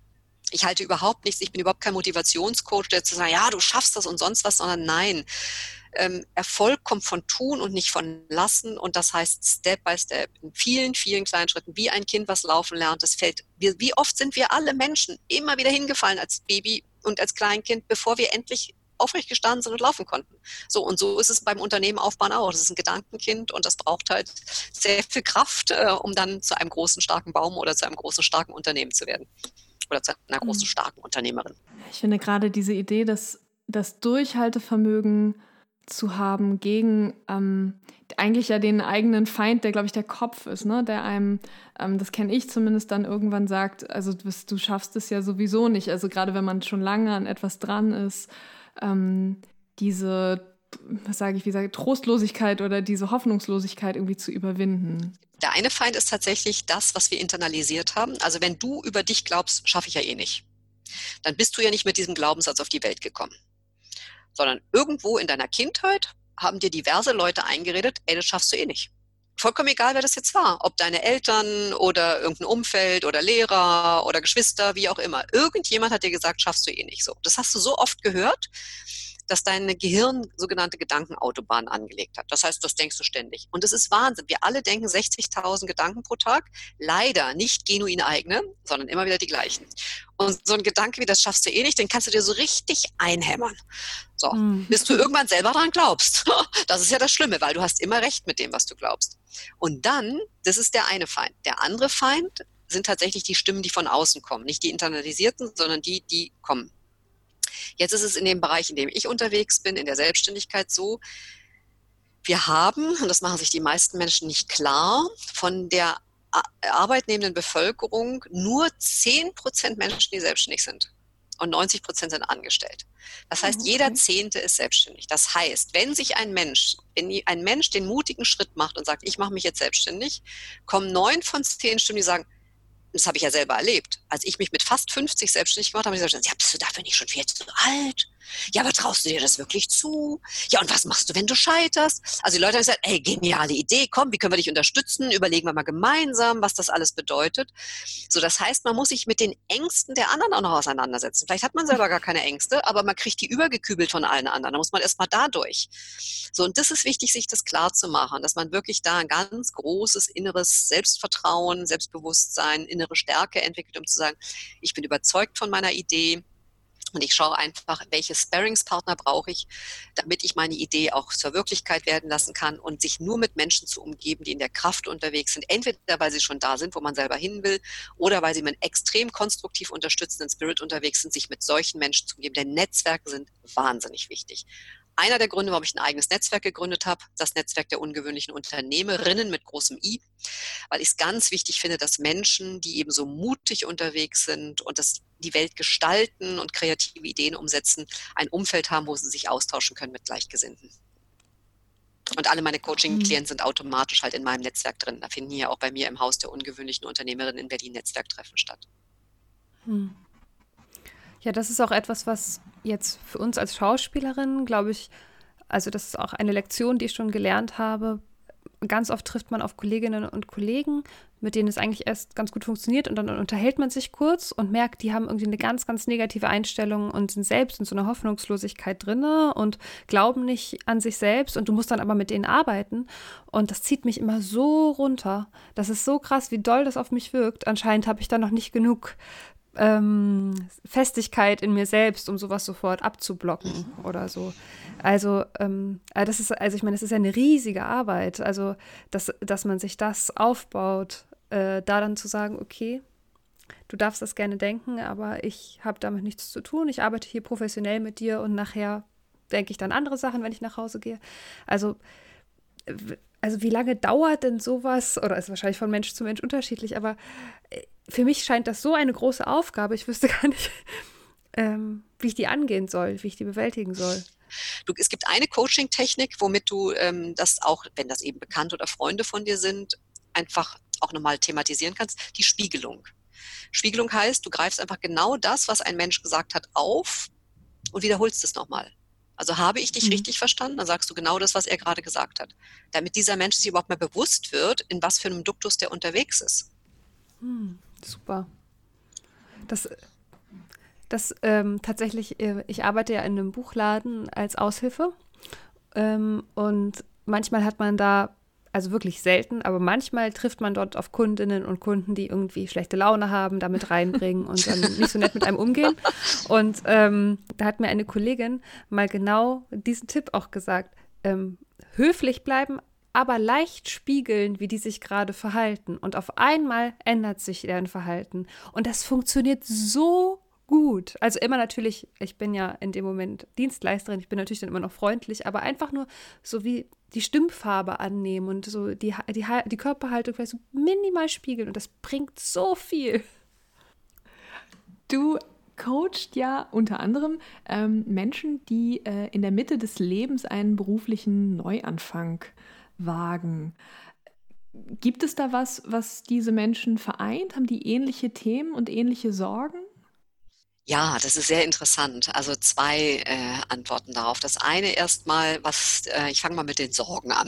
Ich halte überhaupt nichts, ich bin überhaupt kein Motivationscoach, der zu sagen, ja, du schaffst das und sonst was, sondern nein. Ähm, Erfolg kommt von Tun und nicht von Lassen und das heißt Step by Step, in vielen, vielen kleinen Schritten, wie ein Kind, was laufen lernt. Das fällt, wie, wie oft sind wir alle Menschen immer wieder hingefallen als Baby und als Kleinkind, bevor wir endlich aufrecht gestanden sind und laufen konnten. So, und so ist es beim Unternehmen aufbauen auch. Das ist ein Gedankenkind und das braucht halt sehr viel Kraft, äh, um dann zu einem großen, starken Baum oder zu einem großen, starken Unternehmen zu werden. Oder zu einer großen, starken Unternehmerin. Ich finde gerade diese Idee, dass das Durchhaltevermögen zu haben gegen ähm, eigentlich ja den eigenen Feind, der, glaube ich, der Kopf ist, ne? Der einem, ähm, das kenne ich zumindest, dann irgendwann sagt, also du, du schaffst es ja sowieso nicht. Also gerade wenn man schon lange an etwas dran ist, ähm, diese, was sage ich, wie sage ich, Trostlosigkeit oder diese Hoffnungslosigkeit irgendwie zu überwinden. Der eine Feind ist tatsächlich das, was wir internalisiert haben. Also wenn du über dich glaubst, schaffe ich ja eh nicht, dann bist du ja nicht mit diesem Glaubenssatz auf die Welt gekommen. Sondern irgendwo in deiner Kindheit haben dir diverse Leute eingeredet, ey, das schaffst du eh nicht. Vollkommen egal, wer das jetzt war. Ob deine Eltern oder irgendein Umfeld oder Lehrer oder Geschwister, wie auch immer. Irgendjemand hat dir gesagt, schaffst du eh nicht so. Das hast du so oft gehört, dass dein Gehirn sogenannte Gedankenautobahnen angelegt hat. Das heißt, das denkst du ständig. Und das ist Wahnsinn. Wir alle denken sechzigtausend Gedanken pro Tag. Leider nicht genuin eigene, sondern immer wieder die gleichen. Und so ein Gedanke wie, das schaffst du eh nicht, den kannst du dir so richtig einhämmern. So, mhm. bis du irgendwann selber dran glaubst. Das ist ja das Schlimme, weil du hast immer recht mit dem, was du glaubst. Und dann, das ist der eine Feind. Der andere Feind sind tatsächlich die Stimmen, die von außen kommen. Nicht die internalisierten, sondern die, die kommen. Jetzt ist es in dem Bereich, in dem ich unterwegs bin, in der Selbstständigkeit so, wir haben, und das machen sich die meisten Menschen nicht klar, von der arbeitnehmenden Bevölkerung nur zehn Prozent Menschen, die selbstständig sind. Und neunzig Prozent sind angestellt. Das heißt, okay. Jeder Zehnte ist selbstständig. Das heißt, wenn sich ein Mensch, wenn ein Mensch den mutigen Schritt macht und sagt, ich mache mich jetzt selbstständig, kommen neun von zehn Stimmen, die sagen, das habe ich ja selber erlebt. Als ich mich mit fast fünfzig selbstständig gemacht habe, habe ich gesagt, ja, bist du dafür nicht schon viel zu alt? Ja, aber traust du dir das wirklich zu? Ja, und was machst du, wenn du scheiterst? Also die Leute haben gesagt, ey, geniale Idee, komm, wie können wir dich unterstützen? Überlegen wir mal gemeinsam, was das alles bedeutet. So, das heißt, man muss sich mit den Ängsten der anderen auch noch auseinandersetzen. Vielleicht hat man selber gar keine Ängste, aber man kriegt die übergekübelt von allen anderen. Da muss man erstmal da durch. So, und das ist wichtig, sich das klar zu machen, dass man wirklich da ein ganz großes inneres Selbstvertrauen, Selbstbewusstsein, innere Stärke entwickelt, um zu sagen, ich bin überzeugt von meiner Idee. Und ich schaue einfach, welche Sparringspartner brauche ich, damit ich meine Idee auch zur Wirklichkeit werden lassen kann und sich nur mit Menschen zu umgeben, die in der Kraft unterwegs sind. Entweder weil sie schon da sind, wo man selber hin will, oder weil sie mit einem extrem konstruktiv unterstützenden Spirit unterwegs sind, sich mit solchen Menschen zu umgeben. Denn Netzwerke sind wahnsinnig wichtig. Einer der Gründe, warum ich ein eigenes Netzwerk gegründet habe, das Netzwerk der ungewöhnlichen Unternehmerinnen mit großem I, weil ich es ganz wichtig finde, dass Menschen, die eben so mutig unterwegs sind und das, die Welt gestalten und kreative Ideen umsetzen, ein Umfeld haben, wo sie sich austauschen können mit Gleichgesinnten. Und alle meine Coaching-Klienten sind automatisch halt in meinem Netzwerk drin. Da finden hier auch bei mir im Haus der ungewöhnlichen Unternehmerinnen in Berlin Netzwerktreffen statt. Hm. Ja, das ist auch etwas, was jetzt für uns als Schauspielerin, glaube ich, also das ist auch eine Lektion, die ich schon gelernt habe. Ganz oft trifft man auf Kolleginnen und Kollegen, mit denen es eigentlich erst ganz gut funktioniert und dann unterhält man sich kurz und merkt, die haben irgendwie eine ganz, ganz negative Einstellung und sind selbst in so einer Hoffnungslosigkeit drinne und glauben nicht an sich selbst und du musst dann aber mit denen arbeiten und das zieht mich immer so runter. Das ist so krass, wie doll das auf mich wirkt. Anscheinend habe ich da noch nicht genug Ähm, Festigkeit in mir selbst, um sowas sofort abzublocken oder so. Also, ähm, das ist, also ich meine, es ist ja eine riesige Arbeit, also dass, dass man sich das aufbaut, äh, da dann zu sagen, okay, du darfst das gerne denken, aber ich habe damit nichts zu tun, ich arbeite hier professionell mit dir und nachher denke ich dann andere Sachen, wenn ich nach Hause gehe. Also, also wie lange dauert denn sowas, oder ist wahrscheinlich von Mensch zu Mensch unterschiedlich, aber für mich scheint das so eine große Aufgabe. Ich wüsste gar nicht, ähm, wie ich die angehen soll, wie ich die bewältigen soll. Du, es gibt eine Coaching-Technik, womit du ähm, das auch, wenn das eben Bekannte oder Freunde von dir sind, einfach auch nochmal thematisieren kannst, die Spiegelung. Spiegelung heißt, du greifst einfach genau das, was ein Mensch gesagt hat, auf und wiederholst es nochmal. Also habe ich dich mhm. richtig verstanden? Dann sagst du genau das, was er gerade gesagt hat. Damit dieser Mensch sich überhaupt mal bewusst wird, in was für einem Duktus der unterwegs ist. Hm, super. Das, das ähm, tatsächlich, äh, ich arbeite ja in einem Buchladen als Aushilfe ähm, und manchmal hat man da, also wirklich selten, aber manchmal trifft man dort auf Kundinnen und Kunden, die irgendwie schlechte Laune haben, damit reinbringen und dann nicht so nett mit einem umgehen. Und ähm, da hat mir eine Kollegin mal genau diesen Tipp auch gesagt, ähm, höflich bleiben, aber leicht spiegeln, wie die sich gerade verhalten. Und auf einmal ändert sich deren Verhalten. Und das funktioniert so gut. Also immer natürlich, ich bin ja in dem Moment Dienstleisterin, ich bin natürlich dann immer noch freundlich, aber einfach nur so wie die Stimmfarbe annehmen und so die, die, die Körperhaltung vielleicht so minimal spiegeln. Und das bringt so viel. Du coacht ja unter anderem ähm, Menschen, die äh, in der Mitte des Lebens einen beruflichen Neuanfang wagen. Gibt es da was, was diese Menschen vereint? Haben die ähnliche Themen und ähnliche Sorgen? Ja, das ist sehr interessant. Also zwei äh, Antworten darauf. Das eine erstmal, was äh, ich fange mal mit den Sorgen an.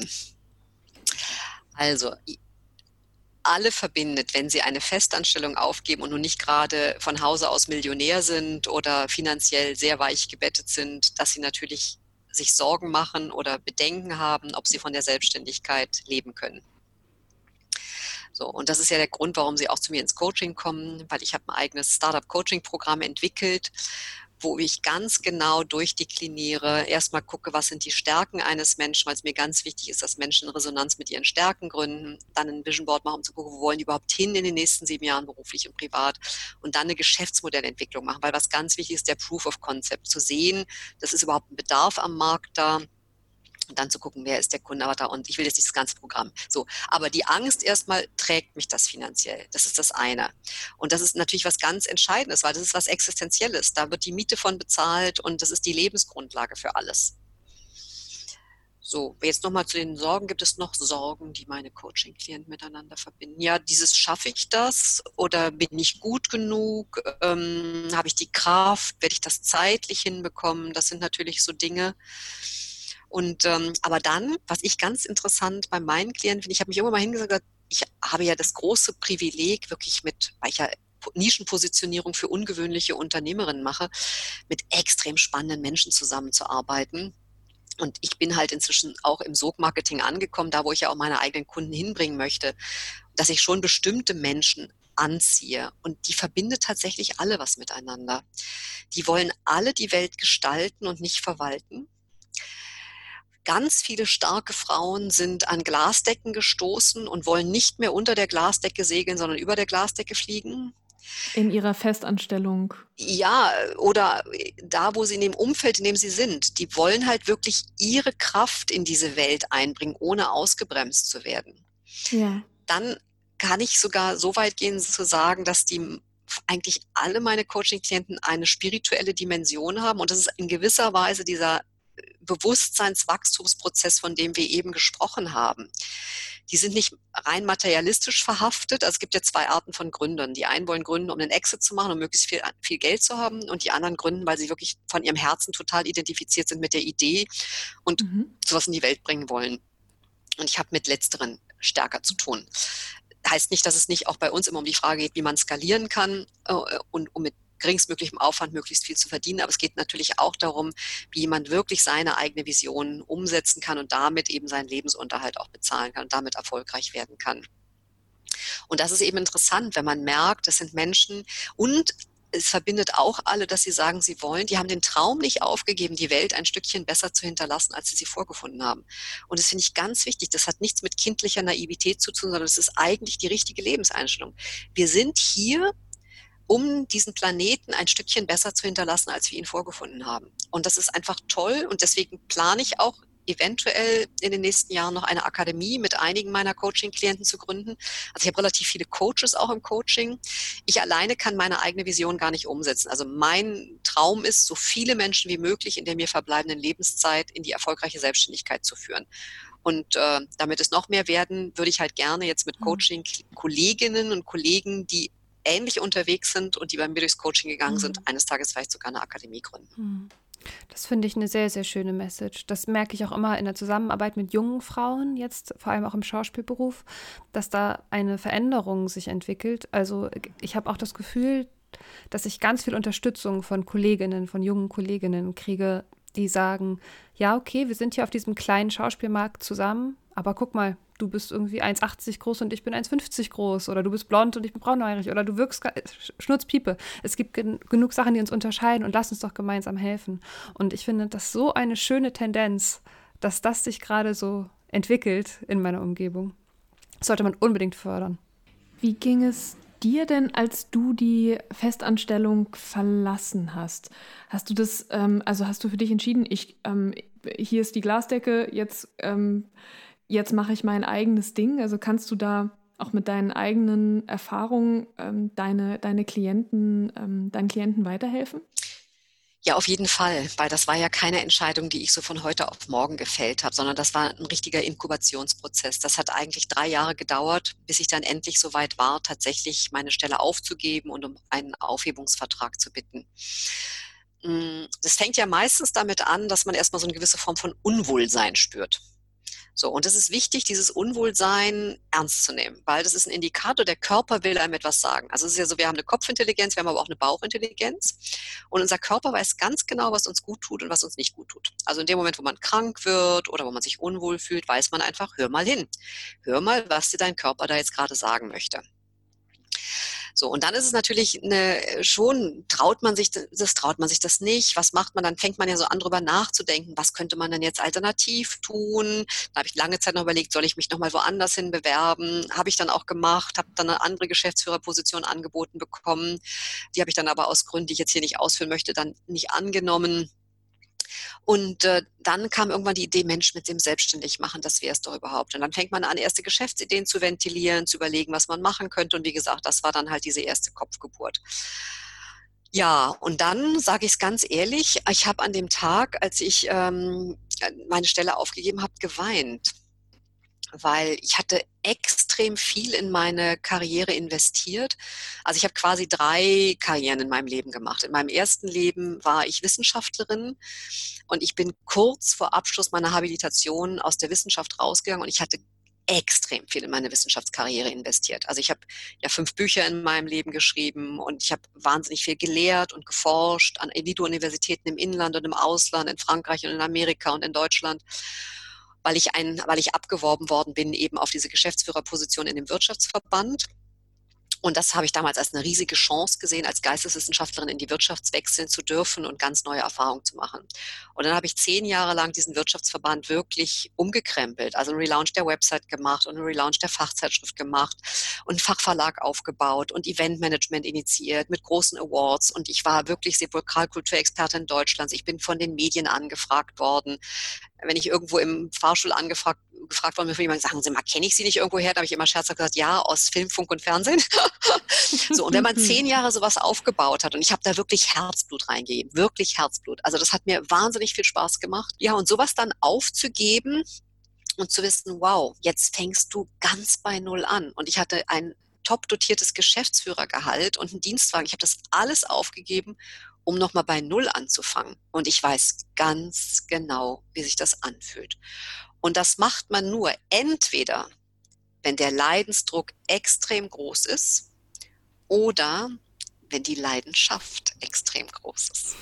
Also alle verbindet, wenn sie eine Festanstellung aufgeben und nun nicht gerade von Hause aus Millionär sind oder finanziell sehr weich gebettet sind, dass sie natürlich sich Sorgen machen oder Bedenken haben, ob sie von der Selbstständigkeit leben können. So, und das ist ja der Grund, warum sie auch zu mir ins Coaching kommen, weil ich habe ein eigenes Startup-Coaching-Programm entwickelt, wo ich ganz genau durchdekliniere, erstmal gucke, was sind die Stärken eines Menschen, weil es mir ganz wichtig ist, dass Menschen in Resonanz mit ihren Stärken gründen, dann ein Vision Board machen, um zu gucken, wo wollen die überhaupt hin in den nächsten sieben Jahren beruflich und privat und dann eine Geschäftsmodellentwicklung machen, weil was ganz wichtig ist, der Proof of Concept, zu sehen, das ist überhaupt ein Bedarf am Markt da. Und dann zu gucken, wer ist der Kundenavatar und ich will jetzt nicht das ganze Programm. So, aber die Angst erstmal, trägt mich das finanziell? Das ist das eine. Und das ist natürlich was ganz Entscheidendes, weil das ist was Existenzielles. Da wird die Miete von bezahlt und das ist die Lebensgrundlage für alles. So, jetzt nochmal zu den Sorgen. Gibt es noch Sorgen, die meine Coaching-Klienten miteinander verbinden? Ja, dieses, schaffe ich das oder bin ich gut genug? Ähm, habe ich die Kraft? Werde ich das zeitlich hinbekommen? Das sind natürlich so Dinge. Und ähm, aber dann, was ich ganz interessant bei meinen Klienten finde, ich habe mich immer mal hingesagt, ich habe ja das große Privileg, wirklich mit, weil ich ja Nischenpositionierung für ungewöhnliche Unternehmerinnen mache, mit extrem spannenden Menschen zusammenzuarbeiten. Und ich bin halt inzwischen auch im Sog-Marketing angekommen, da wo ich ja auch meine eigenen Kunden hinbringen möchte, dass ich schon bestimmte Menschen anziehe. Und die verbindet tatsächlich alle was miteinander. Die wollen alle die Welt gestalten und nicht verwalten. Ganz viele starke Frauen sind an Glasdecken gestoßen und wollen nicht mehr unter der Glasdecke segeln, sondern über der Glasdecke fliegen. In ihrer Festanstellung. Ja, oder da, wo sie in dem Umfeld, in dem sie sind. Die wollen halt wirklich ihre Kraft in diese Welt einbringen, ohne ausgebremst zu werden. Ja. Dann kann ich sogar so weit gehen, zu sagen, dass die eigentlich alle meine Coaching-Klienten eine spirituelle Dimension haben. Und das ist in gewisser Weise dieser Bewusstseinswachstumsprozess, von dem wir eben gesprochen haben. Die sind nicht rein materialistisch verhaftet. Also es gibt ja zwei Arten von Gründern. Die einen wollen gründen, um einen Exit zu machen, um möglichst viel, viel Geld zu haben. Und die anderen gründen, weil sie wirklich von ihrem Herzen total identifiziert sind mit der Idee und mhm. sowas in die Welt bringen wollen. Und ich habe mit Letzteren stärker zu tun. Heißt nicht, dass es nicht auch bei uns immer um die Frage geht, wie man skalieren kann äh, und um mit geringstmöglichem Aufwand möglichst viel zu verdienen. Aber es geht natürlich auch darum, wie jemand wirklich seine eigene Vision umsetzen kann und damit eben seinen Lebensunterhalt auch bezahlen kann und damit erfolgreich werden kann. Und das ist eben interessant, wenn man merkt, das sind Menschen und es verbindet auch alle, dass sie sagen, sie wollen, die haben den Traum nicht aufgegeben, die Welt ein Stückchen besser zu hinterlassen, als sie sie vorgefunden haben. Und das finde ich ganz wichtig. Das hat nichts mit kindlicher Naivität zu tun, sondern es ist eigentlich die richtige Lebenseinstellung. Wir sind hier, um diesen Planeten ein Stückchen besser zu hinterlassen, als wir ihn vorgefunden haben. Und das ist einfach toll und deswegen plane ich auch eventuell in den nächsten Jahren noch eine Akademie mit einigen meiner Coaching-Klienten zu gründen. Also ich habe relativ viele Coaches auch im Coaching. Ich alleine kann meine eigene Vision gar nicht umsetzen. Also mein Traum ist, so viele Menschen wie möglich in der mir verbleibenden Lebenszeit in die erfolgreiche Selbstständigkeit zu führen. Und äh, damit es noch mehr werden, würde ich halt gerne jetzt mit Coaching-Kolleginnen und Kollegen, die ähnlich unterwegs sind und die bei mir durchs Coaching gegangen sind, eines Tages vielleicht sogar eine Akademie gründen. Das finde ich eine sehr, sehr schöne Message. Das merke ich auch immer in der Zusammenarbeit mit jungen Frauen, jetzt vor allem auch im Schauspielberuf, dass da eine Veränderung sich entwickelt. Also ich habe auch das Gefühl, dass ich ganz viel Unterstützung von Kolleginnen, von jungen Kolleginnen kriege, die sagen, ja, okay, wir sind hier auf diesem kleinen Schauspielmarkt zusammen, aber guck mal, du bist irgendwie eins achtzig groß und ich bin eins fünfzig groß oder du bist blond und ich bin braunhaarig oder du wirkst Schnurzpiepe. Es gibt gen- genug Sachen, die uns unterscheiden und lass uns doch gemeinsam helfen. Und ich finde das so eine schöne Tendenz, dass das sich gerade so entwickelt in meiner Umgebung. Das sollte man unbedingt fördern. Wie ging es dir denn, als du die Festanstellung verlassen hast? Hast du das, ähm, also hast du für dich entschieden, ich, ähm, hier ist die Glasdecke, jetzt ähm, Jetzt mache ich mein eigenes Ding. Also kannst du da auch mit deinen eigenen Erfahrungen ähm, deine, deine Klienten, ähm, deinen Klienten weiterhelfen? Ja, auf jeden Fall, weil das war ja keine Entscheidung, die ich so von heute auf morgen gefällt habe, sondern das war ein richtiger Inkubationsprozess. Das hat eigentlich drei Jahre gedauert, bis ich dann endlich so weit war, tatsächlich meine Stelle aufzugeben und um einen Aufhebungsvertrag zu bitten. Das fängt ja meistens damit an, dass man erstmal so eine gewisse Form von Unwohlsein spürt. So, und es ist wichtig, dieses Unwohlsein ernst zu nehmen, weil das ist ein Indikator, der Körper will einem etwas sagen. Also es ist ja so, wir haben eine Kopfintelligenz, wir haben aber auch eine Bauchintelligenz und unser Körper weiß ganz genau, was uns gut tut und was uns nicht gut tut. Also in dem Moment, wo man krank wird oder wo man sich unwohl fühlt, weiß man einfach, hör mal hin. Hör mal, was dir dein Körper da jetzt gerade sagen möchte. So, und dann ist es natürlich eine, schon, traut man sich das, traut man sich das nicht, was macht man, dann fängt man ja so an, drüber nachzudenken, was könnte man denn jetzt alternativ tun, da habe ich lange Zeit noch überlegt, soll ich mich nochmal woanders hin bewerben, habe ich dann auch gemacht, habe dann eine andere Geschäftsführerposition angeboten bekommen, die habe ich dann aber aus Gründen, die ich jetzt hier nicht ausführen möchte, dann nicht angenommen. Und äh, dann kam irgendwann die Idee, Mensch, mit dem selbstständig machen, das wäre es doch überhaupt. Und dann fängt man an, erste Geschäftsideen zu ventilieren, zu überlegen, was man machen könnte. Und wie gesagt, das war dann halt diese erste Kopfgeburt. Ja, und dann sage ich es ganz ehrlich, ich habe an dem Tag, als ich ähm, meine Stelle aufgegeben habe, geweint. Weil ich hatte extrem viel in meine Karriere investiert. Also ich habe quasi drei Karrieren in meinem Leben gemacht. In meinem ersten Leben war ich Wissenschaftlerin und ich bin kurz vor Abschluss meiner Habilitation aus der Wissenschaft rausgegangen und ich hatte extrem viel in meine Wissenschaftskarriere investiert. Also ich habe ja fünf Bücher in meinem Leben geschrieben und ich habe wahnsinnig viel gelehrt und geforscht an Elite-Universitäten im Inland und im Ausland, in Frankreich und in Amerika und in Deutschland, weil ich ein, weil ich abgeworben worden bin eben auf diese Geschäftsführerposition in dem Wirtschaftsverband. Und das habe ich damals als eine riesige Chance gesehen, als Geisteswissenschaftlerin in die Wirtschaft wechseln zu dürfen und ganz neue Erfahrungen zu machen. Und dann habe ich zehn Jahre lang diesen Wirtschaftsverband wirklich umgekrempelt, also einen Relaunch der Website gemacht und einen Relaunch der Fachzeitschrift gemacht und einen Fachverlag aufgebaut und Eventmanagement initiiert mit großen Awards. Und ich war wirklich Sepulkralkulturexpertin Deutschlands. Ich bin von den Medien angefragt worden. Wenn ich irgendwo im Fahrstuhl angefragt gefragt worden bin von jemandem, sagen Sie mal, kenne ich Sie nicht irgendwo her? Da habe ich immer scherzhaft gesagt, ja, aus Film, Funk und Fernsehen. So, und wenn man zehn Jahre sowas aufgebaut hat, und ich habe da wirklich Herzblut reingegeben, wirklich Herzblut. Also das hat mir wahnsinnig viel Spaß gemacht. Ja, und sowas dann aufzugeben und zu wissen, wow, jetzt fängst du ganz bei Null an. Und ich hatte ein top dotiertes Geschäftsführergehalt und einen Dienstwagen. Ich habe das alles aufgegeben, um nochmal bei Null anzufangen. Und ich weiß ganz genau, wie sich das anfühlt. Und das macht man nur entweder, wenn der Leidensdruck extrem groß ist oder wenn die Leidenschaft extrem groß ist.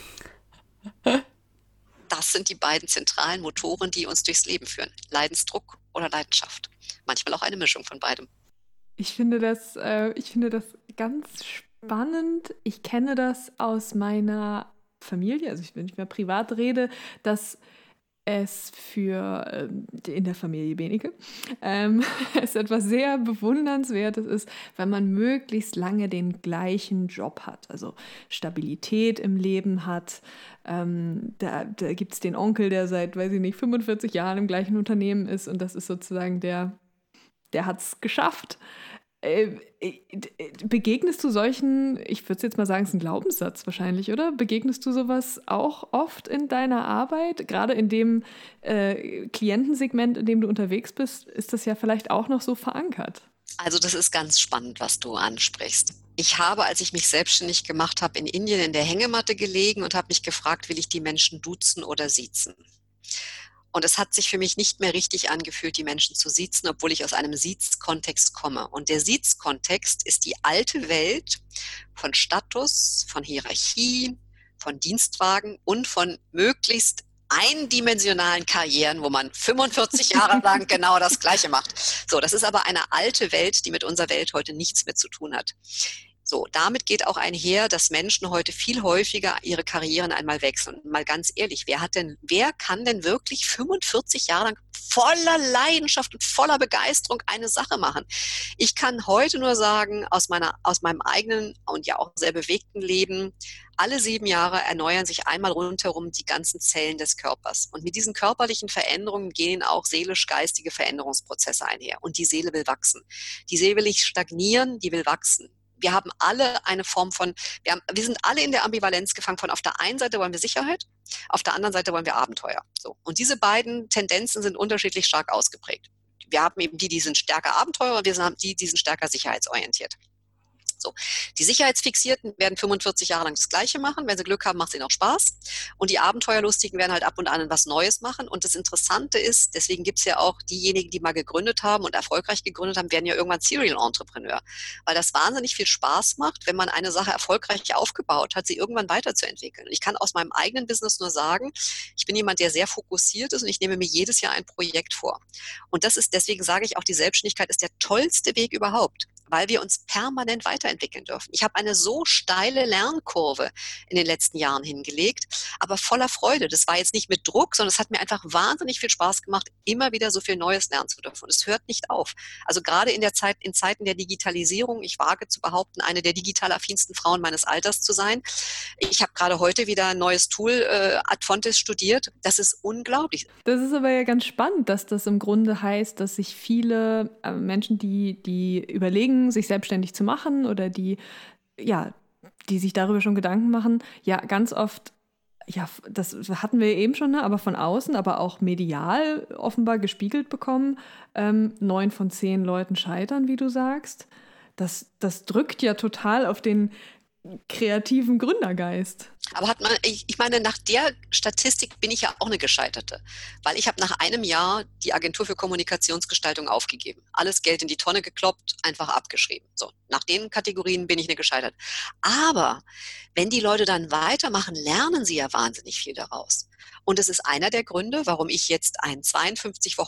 Das sind die beiden zentralen Motoren, die uns durchs Leben führen. Leidensdruck oder Leidenschaft. Manchmal auch eine Mischung von beidem. Ich finde das, äh, ich finde das ganz spannend. Ich kenne das aus meiner Familie, also wenn ich mal privat rede, dass es für äh, in der Familie wenige ähm, es etwas sehr Bewundernswertes ist, wenn man möglichst lange den gleichen Job hat, also Stabilität im Leben hat. Ähm, da da gibt es den Onkel, der seit, weiß ich nicht, fünfundvierzig Jahren im gleichen Unternehmen ist und das ist sozusagen der, der hat es geschafft. Äh, begegnest du solchen, ich würde jetzt mal sagen, es ist ein Glaubenssatz wahrscheinlich, oder? Begegnest du sowas auch oft in deiner Arbeit? Gerade in dem äh, Klientensegment, in dem du unterwegs bist, ist das ja vielleicht auch noch so verankert. Also das ist ganz spannend, was du ansprichst. Ich habe, als ich mich selbstständig gemacht habe, in Indien in der Hängematte gelegen und habe mich gefragt, will ich die Menschen duzen oder siezen? Und es hat sich für mich nicht mehr richtig angefühlt, die Menschen zu siezen, obwohl ich aus einem Siez-Kontext komme. Und der Siez-Kontext ist die alte Welt von Status, von Hierarchie, von Dienstwagen und von möglichst eindimensionalen Karrieren, wo man fünfundvierzig Jahre lang genau das Gleiche macht. So, das ist aber eine alte Welt, die mit unserer Welt heute nichts mehr zu tun hat. So, damit geht auch einher, dass Menschen heute viel häufiger ihre Karrieren einmal wechseln. Und mal ganz ehrlich, wer hat denn, wer kann denn wirklich fünfundvierzig Jahre lang voller Leidenschaft und voller Begeisterung eine Sache machen? Ich kann heute nur sagen, aus meiner, aus meinem eigenen und ja auch sehr bewegten Leben, alle sieben Jahre erneuern sich einmal rundherum die ganzen Zellen des Körpers. Und mit diesen körperlichen Veränderungen gehen auch seelisch-geistige Veränderungsprozesse einher. Und die Seele will wachsen. Die Seele will nicht stagnieren, die will wachsen. Wir haben alle eine Form von, wir, haben, wir sind alle in der Ambivalenz gefangen von, auf der einen Seite wollen wir Sicherheit, auf der anderen Seite wollen wir Abenteuer. So. Und diese beiden Tendenzen sind unterschiedlich stark ausgeprägt. Wir haben eben die, die sind stärker Abenteuer und wir haben die, die sind stärker sicherheitsorientiert. So. Die Sicherheitsfixierten werden fünfundvierzig Jahre lang das Gleiche machen. Wenn sie Glück haben, macht es ihnen auch Spaß. Und die Abenteuerlustigen werden halt ab und an was Neues machen. Und das Interessante ist, deswegen gibt es ja auch diejenigen, die mal gegründet haben und erfolgreich gegründet haben, werden ja irgendwann Serial Entrepreneur. Weil das wahnsinnig viel Spaß macht, wenn man eine Sache erfolgreich aufgebaut hat, sie irgendwann weiterzuentwickeln. Und ich kann aus meinem eigenen Business nur sagen, ich bin jemand, der sehr fokussiert ist und ich nehme mir jedes Jahr ein Projekt vor. Und das ist, deswegen sage ich auch, die Selbstständigkeit ist der tollste Weg überhaupt, weil wir uns permanent weiterentwickeln dürfen. Ich habe eine so steile Lernkurve in den letzten Jahren hingelegt, aber voller Freude. Das war jetzt nicht mit Druck, sondern es hat mir einfach wahnsinnig viel Spaß gemacht, immer wieder so viel Neues lernen zu dürfen. Und es hört nicht auf. Also gerade in der Zeit, in Zeiten der Digitalisierung, ich wage zu behaupten, eine der digital affinsten Frauen meines Alters zu sein. Ich habe gerade heute wieder ein neues Tool, äh, Adfontes, studiert. Das ist unglaublich. Das ist aber ja ganz spannend, dass das im Grunde heißt, dass sich viele äh, Menschen, die, die überlegen, sich selbstständig zu machen oder die, ja, die sich darüber schon Gedanken machen, ja, ganz oft, ja, das hatten wir eben schon, ne, aber von außen, aber auch medial offenbar gespiegelt bekommen, ähm, neun von zehn Leuten scheitern, wie du sagst. Das, das drückt ja total auf den kreativen Gründergeist. Aber hat man, ich, ich meine, nach der Statistik bin ich ja auch eine Gescheiterte, weil ich habe nach einem Jahr die Agentur für Kommunikationsgestaltung aufgegeben. Alles Geld in die Tonne gekloppt, einfach abgeschrieben. So, nach den Kategorien bin ich eine gescheitert. Aber wenn die Leute dann weitermachen, lernen sie ja wahnsinnig viel daraus. Und es ist einer der Gründe, warum ich jetzt ein zweiundfünfzig Wochen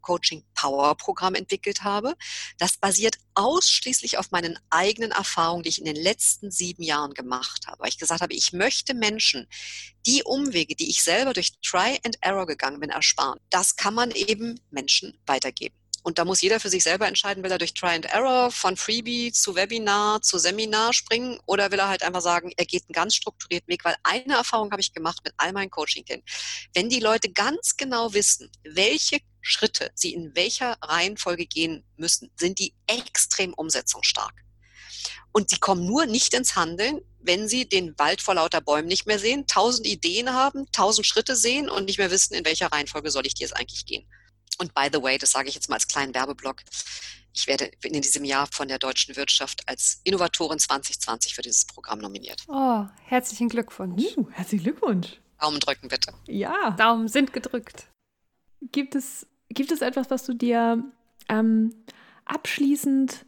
Coaching-Power-Programm entwickelt habe. Das basiert ausschließlich auf meinen eigenen Erfahrungen, die ich in den letzten sieben Jahren gemacht habe. Weil ich gesagt habe, ich möchte Menschen die Umwege, die ich selber durch Try and Error gegangen bin, ersparen. Das kann man eben Menschen weitergeben. Und da muss jeder für sich selber entscheiden, will er durch Try and Error von Freebie zu Webinar zu Seminar springen oder will er halt einfach sagen, er geht einen ganz strukturierten Weg, weil eine Erfahrung habe ich gemacht mit all meinen Coaching-Klienten. Wenn die Leute ganz genau wissen, welche Schritte sie in welcher Reihenfolge gehen müssen, sind die extrem umsetzungsstark. Und die kommen nur nicht ins Handeln, wenn sie den Wald vor lauter Bäumen nicht mehr sehen, tausend Ideen haben, tausend Schritte sehen und nicht mehr wissen, in welcher Reihenfolge soll ich die jetzt eigentlich gehen. Und by the way, das sage ich jetzt mal als kleinen Werbeblock, ich werde in diesem Jahr von der Deutschen Wirtschaft als Innovatorin zwanzig zwanzig für dieses Programm nominiert. Oh, herzlichen Glückwunsch. Uh, herzlichen Glückwunsch. Daumen drücken, bitte. Ja. Daumen sind gedrückt. Gibt es, gibt es etwas, was du dir ähm, abschließend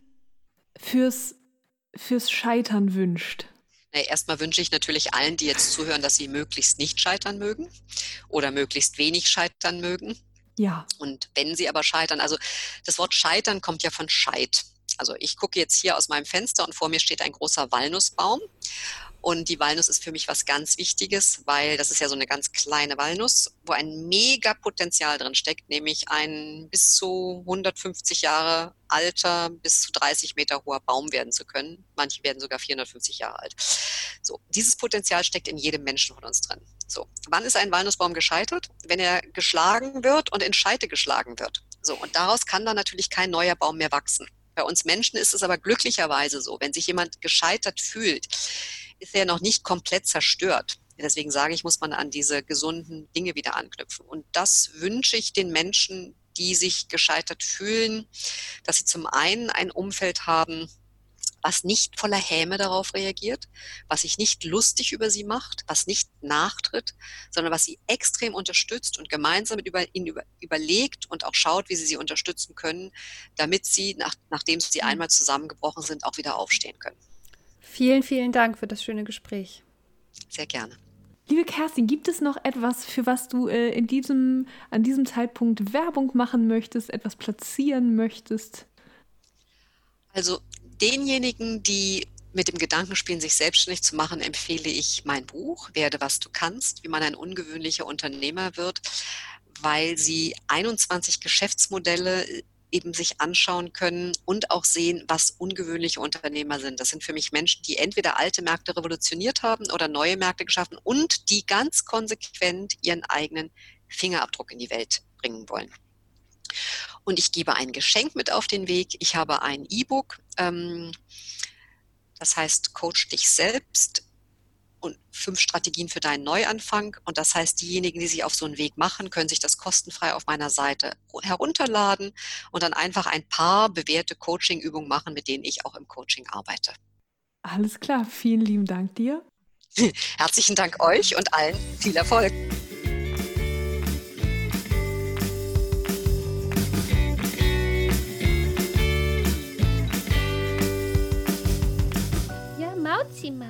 fürs, fürs Scheitern wünscht? Erstmal wünsche ich natürlich allen, die jetzt zuhören, dass sie möglichst nicht scheitern mögen oder möglichst wenig scheitern mögen. Ja. Und wenn sie aber scheitern, also das Wort scheitern kommt ja von Scheit. Also ich gucke jetzt hier aus meinem Fenster und vor mir steht ein großer Walnussbaum. Und die Walnuss ist für mich was ganz Wichtiges, weil das ist ja so eine ganz kleine Walnuss, wo ein mega Potenzial drin steckt, nämlich ein bis zu hundertfünfzig Jahre alter, bis zu dreißig Meter hoher Baum werden zu können. Manche werden sogar vierhundertfünfzig Jahre alt. So, dieses Potenzial steckt in jedem Menschen von uns drin. So, wann ist ein Walnussbaum gescheitert? Wenn er geschlagen wird und in Scheite geschlagen wird. So, und daraus kann dann natürlich kein neuer Baum mehr wachsen. Bei uns Menschen ist es aber glücklicherweise so, wenn sich jemand gescheitert fühlt, ist er noch nicht komplett zerstört. Deswegen sage ich, muss man an diese gesunden Dinge wieder anknüpfen. Und das wünsche ich den Menschen, die sich gescheitert fühlen, dass sie zum einen ein Umfeld haben, was nicht voller Häme darauf reagiert, was sich nicht lustig über sie macht, was nicht nachtritt, sondern was sie extrem unterstützt und gemeinsam mit über, ihnen über, überlegt und auch schaut, wie sie sie unterstützen können, damit sie, nach, nachdem sie einmal zusammengebrochen sind, auch wieder aufstehen können. Vielen, vielen Dank für das schöne Gespräch. Sehr gerne. Liebe Kerstin, gibt es noch etwas, für was du äh, in diesem, an diesem Zeitpunkt Werbung machen möchtest, etwas platzieren möchtest? Also denjenigen, die mit dem Gedanken spielen, sich selbstständig zu machen, empfehle ich mein Buch, Werde, was du kannst, wie man ein ungewöhnlicher Unternehmer wird, weil sie einundzwanzig Geschäftsmodelle eben sich anschauen können und auch sehen, was ungewöhnliche Unternehmer sind. Das sind für mich Menschen, die entweder alte Märkte revolutioniert haben oder neue Märkte geschaffen und die ganz konsequent ihren eigenen Fingerabdruck in die Welt bringen wollen. Und ich gebe ein Geschenk mit auf den Weg. Ich habe ein E-Book, ähm, das heißt Coach dich selbst und fünf Strategien für deinen Neuanfang. Und das heißt, diejenigen, die sich auf so einen Weg machen, können sich das kostenfrei auf meiner Seite herunterladen und dann einfach ein paar bewährte Coaching-Übungen machen, mit denen ich auch im Coaching arbeite. Alles klar, vielen lieben Dank dir. Herzlichen Dank euch und allen viel Erfolg. Ja, Mauzi Maus.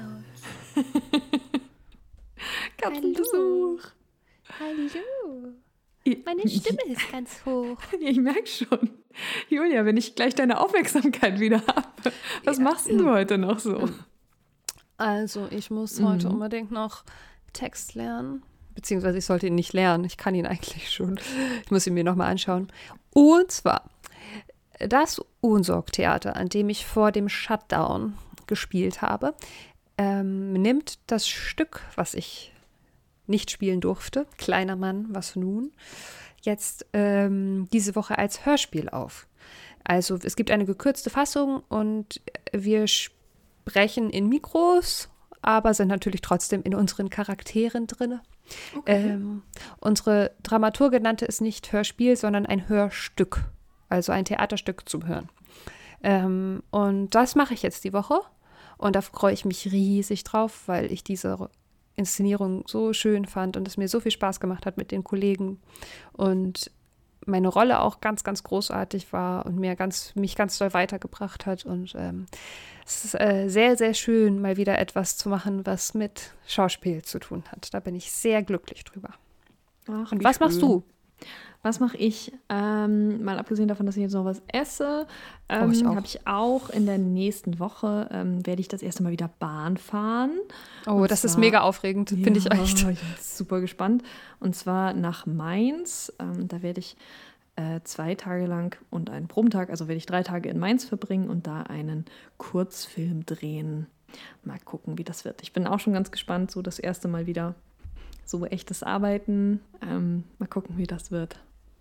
Katzenbesuch. Hallo. Ich- Meine Stimme ist ganz hoch. Ich merke schon. Julia, wenn ich gleich deine Aufmerksamkeit wieder habe, was Ja. machst denn du heute noch so? Also, ich muss Mhm. heute unbedingt noch Text lernen. Beziehungsweise ich sollte ihn nicht lernen. Ich kann ihn eigentlich schon. Ich muss ihn mir nochmal anschauen. Und zwar das Ohnsorg-Theater, an dem ich vor dem Shutdown gespielt habe, ähm, nimmt das Stück, was ich nicht spielen durfte, Kleiner Mann, was nun, jetzt ähm, diese Woche als Hörspiel auf. Also es gibt eine gekürzte Fassung und wir sprechen in Mikros, aber sind natürlich trotzdem in unseren Charakteren drin. Okay. Ähm, unsere Dramaturgin nannte es nicht Hörspiel, sondern ein Hörstück, also ein Theaterstück zum Hören. Ähm, und das mache ich jetzt die Woche und da freue ich mich riesig drauf, weil ich diese Inszenierung so schön fand und es mir so viel Spaß gemacht hat mit den Kollegen und meine Rolle auch ganz, ganz großartig war und mir ganz, mich ganz doll weitergebracht hat. Und ähm, es ist äh, sehr, sehr schön, mal wieder etwas zu machen, was mit Schauspiel zu tun hat. Da bin ich sehr glücklich drüber. Ach, Und wie was machst schön. du? Was mache ich? Ähm, mal abgesehen davon, dass ich jetzt noch was esse, ähm, Oh, ich auch. habe ich auch in der nächsten Woche, ähm, werde ich das erste Mal wieder Bahn fahren. Oh, Und das ist zwar- mega aufregend, finde ich Ja, echt. Ich bin super gespannt. Und zwar nach Mainz. Ähm, da werde ich äh, zwei Tage lang und einen Probentag, also werde ich drei Tage in Mainz verbringen und da einen Kurzfilm drehen. Mal gucken, wie das wird. Ich bin auch schon ganz gespannt, so das erste Mal wieder so echtes Arbeiten. Ähm, mal gucken, wie das wird.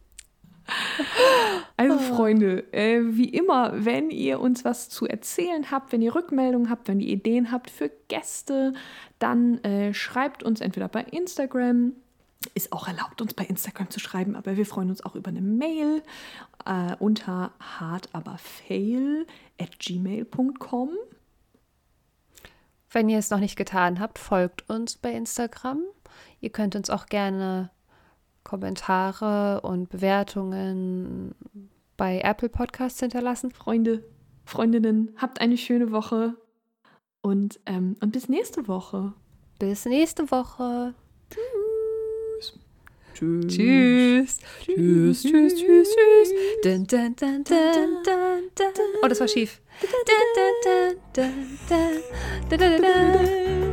Also Freunde, äh, wie immer, wenn ihr uns was zu erzählen habt, wenn ihr Rückmeldungen habt, wenn ihr Ideen habt für Gäste, dann äh, schreibt uns entweder bei Instagram, ist auch erlaubt, uns bei Instagram zu schreiben, aber wir freuen uns auch über eine Mail äh, unter hardaberfail at gmail punkt com. Wenn ihr es noch nicht getan habt, folgt uns bei Instagram. Ihr könnt uns auch gerne Kommentare und Bewertungen bei Apple Podcasts hinterlassen. Freunde, Freundinnen, habt eine schöne Woche und, ähm, und bis nächste Woche. Bis nächste Woche. Tschüss. Tschüss. Tschüss, tschüss, tschüss, tschüss. Dun, dun, dun, dun, dun, dun. Oh, das war schief. Dun, dun, dun, dun, dun, dun, dun, dun, dun.